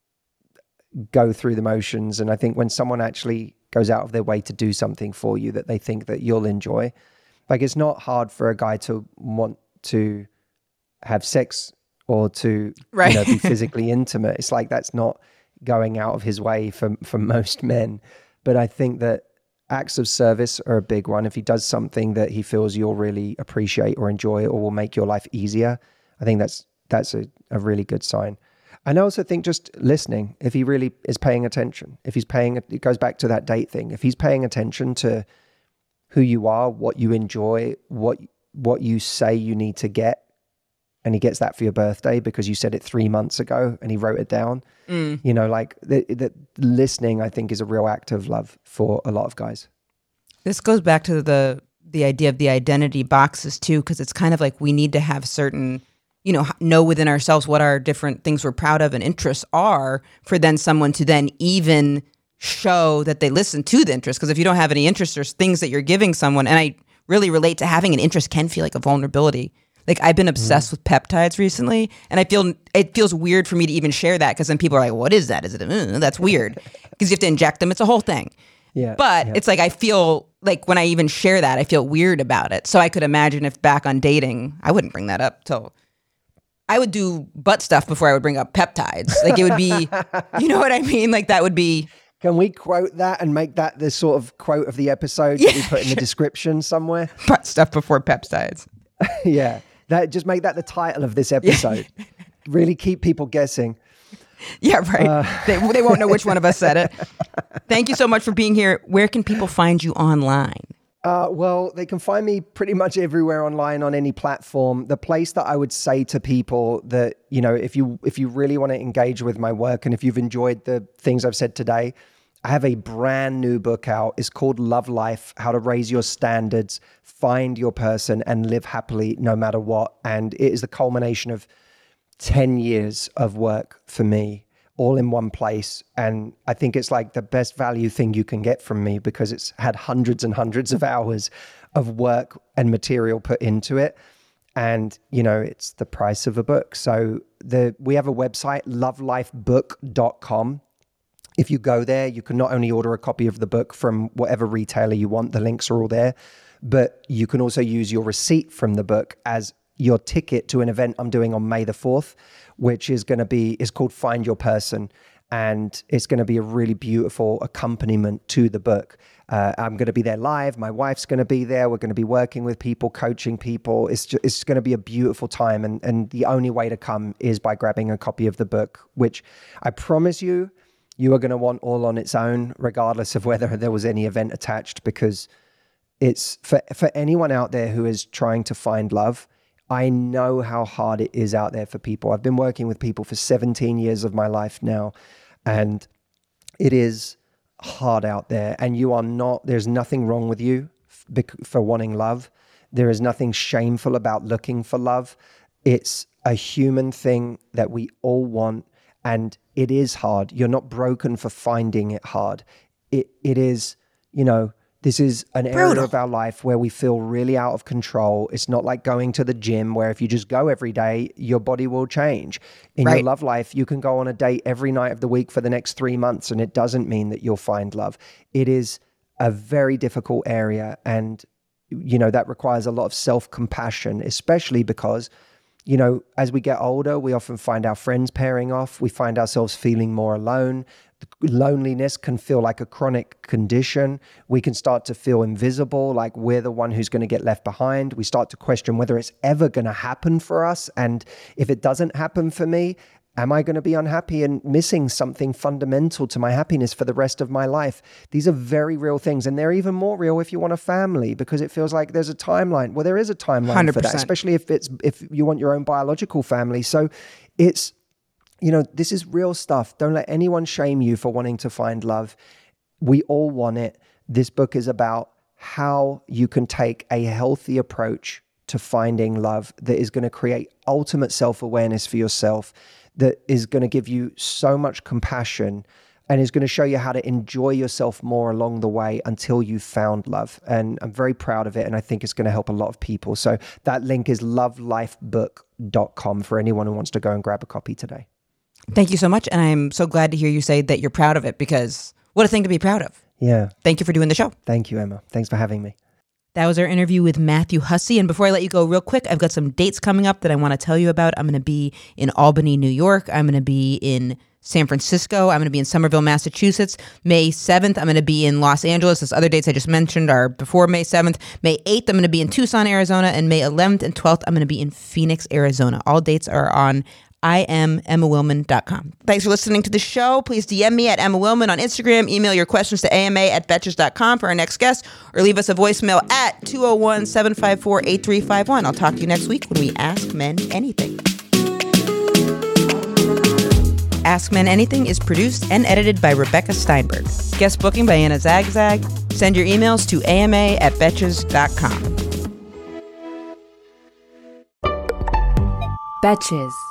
go through the motions. And I think when someone actually goes out of their way to do something for you that they think that you'll enjoy, like it's not hard for a guy to want to have sex or to Right. you know, be physically intimate. It's like that's not going out of his way for, for most men. But I think that acts of service are a big one. If he does something that he feels you'll really appreciate or enjoy or will make your life easier, I think that's that's a, a really good sign. And I also think just listening, if he really is paying attention, if he's paying, it goes back to that date thing. If he's paying attention to who you are, what you enjoy, what what you say you need to get, and he gets that for your birthday because you said it three months ago and he wrote it down. Mm. You know, like the, the listening, I think, is a real act of love for a lot of guys. This goes back to the the idea of the identity boxes too, because it's kind of like we need to have certain, you know, know within ourselves what our different things we're proud of and interests are for then someone to then even show that they listen to the interest. Because if you don't have any interest, there's things that you're giving someone. And I really relate to having an interest can feel like a vulnerability. Like I've been obsessed mm. with peptides recently, and I feel it feels weird for me to even share that because then people are like, "What is that? Is it? A, that's weird." Because you have to inject them. It's a whole thing. Yeah. But yeah. it's like I feel like when I even share that, I feel weird about it. So I could imagine if back on dating, I wouldn't bring that up till I would do butt stuff before I would bring up peptides. Like it would be, you know what I mean? Like that would be. Can we quote that and make that the sort of quote of the episode yeah, that we put in the description somewhere? Butt stuff before peptides. yeah. That just make that the title of this episode. Yeah. Really keep people guessing. Yeah, right. Uh, they, they won't know which one of us said it. Thank you so much for being here. Where can people find you online? Uh, well, they can find me pretty much everywhere online on any platform. The place that I would say to people that, you know, if you if you really want to engage with my work and if you've enjoyed the things I've said today, I have a brand new book out. It's called Love Life, How to Raise Your Standards, Find Your Person, and Live Happily No Matter What. And it is the culmination of ten years of work for me, all in one place. And I think it's like the best value thing you can get from me because it's had hundreds and hundreds of hours of work and material put into it. And, you know, it's the price of a book. So the we have a website, love life book dot com. If you go there, you can not only order a copy of the book from whatever retailer you want, the links are all there, but you can also use your receipt from the book as your ticket to an event I'm doing on May the fourth, which is going to be, is called Find Your Person. And it's going to be a really beautiful accompaniment to the book. Uh, I'm going to be there live. My wife's going to be there. We're going to be working with people, coaching people. It's just, it's going to be a beautiful time. And, and the only way to come is by grabbing a copy of the book, which I promise you, you are going to want all on its own, regardless of whether there was any event attached, because it's for, for anyone out there who is trying to find love. I know how hard it is out there for people. I've been working with people for seventeen years of my life now, and it is hard out there. And you are not, there's nothing wrong with you for wanting love. There is nothing shameful about looking for love. It's a human thing that we all want. And it is hard. You're not broken for finding it hard. It It is, you know, this is an Brutal. area of our life where we feel really out of control. It's not like going to the gym where if you just go every day, your body will change. In right. your love life, you can go on a date every night of the week for the next three months and it doesn't mean that you'll find love. It is a very difficult area. And, you know, that requires a lot of self-compassion, especially because, you know, as we get older, we often find our friends pairing off. We find ourselves feeling more alone. Loneliness can feel like a chronic condition. We can start to feel invisible, like we're the one who's going to get left behind. We start to question whether it's ever going to happen for us. And if it doesn't happen for me, am I going to be unhappy and missing something fundamental to my happiness for the rest of my life? These are very real things. And they're even more real if you want a family, because it feels like there's a timeline. Well, there is a timeline one hundred percent for that, especially if it's if you want your own biological family. So it's, you know, this is real stuff. Don't let anyone shame you for wanting to find love. We all want it. This book is about how you can take a healthy approach to finding love that is going to create ultimate self-awareness for yourself, that is going to give you so much compassion and is going to show you how to enjoy yourself more along the way until you've found love. And I'm very proud of it. And I think it's going to help a lot of people. So that link is love life book dot com for anyone who wants to go and grab a copy today. Thank you so much. And I'm so glad to hear you say that you're proud of it, because what a thing to be proud of. Yeah. Thank you for doing the show. Thank you, Emma. Thanks for having me. That was our interview with Matthew Hussey. And before I let you go real quick, I've got some dates coming up that I want to tell you about. I'm going to be in Albany, New York. I'm going to be in San Francisco. I'm going to be in Somerville, Massachusetts. May seventh, I'm going to be in Los Angeles. Those other dates I just mentioned are before May seventh. May eighth, I'm going to be in Tucson, Arizona. And May eleventh and twelfth, I'm going to be in Phoenix, Arizona. All dates are on I am Emma Willman dot com. Thanks for listening to the show. Please D M me at Emma Willman on Instagram. Email your questions to A M A at Betches dot com for our next guest, or leave us a voicemail at two oh one, seven five four, eight three five one. I'll talk to you next week when we Ask Men Anything. Ask Men Anything is produced and edited by Rebecca Steinberg. Guest booking by Anna Zagzag. Send your emails to A M A at Betches dot com. Betches.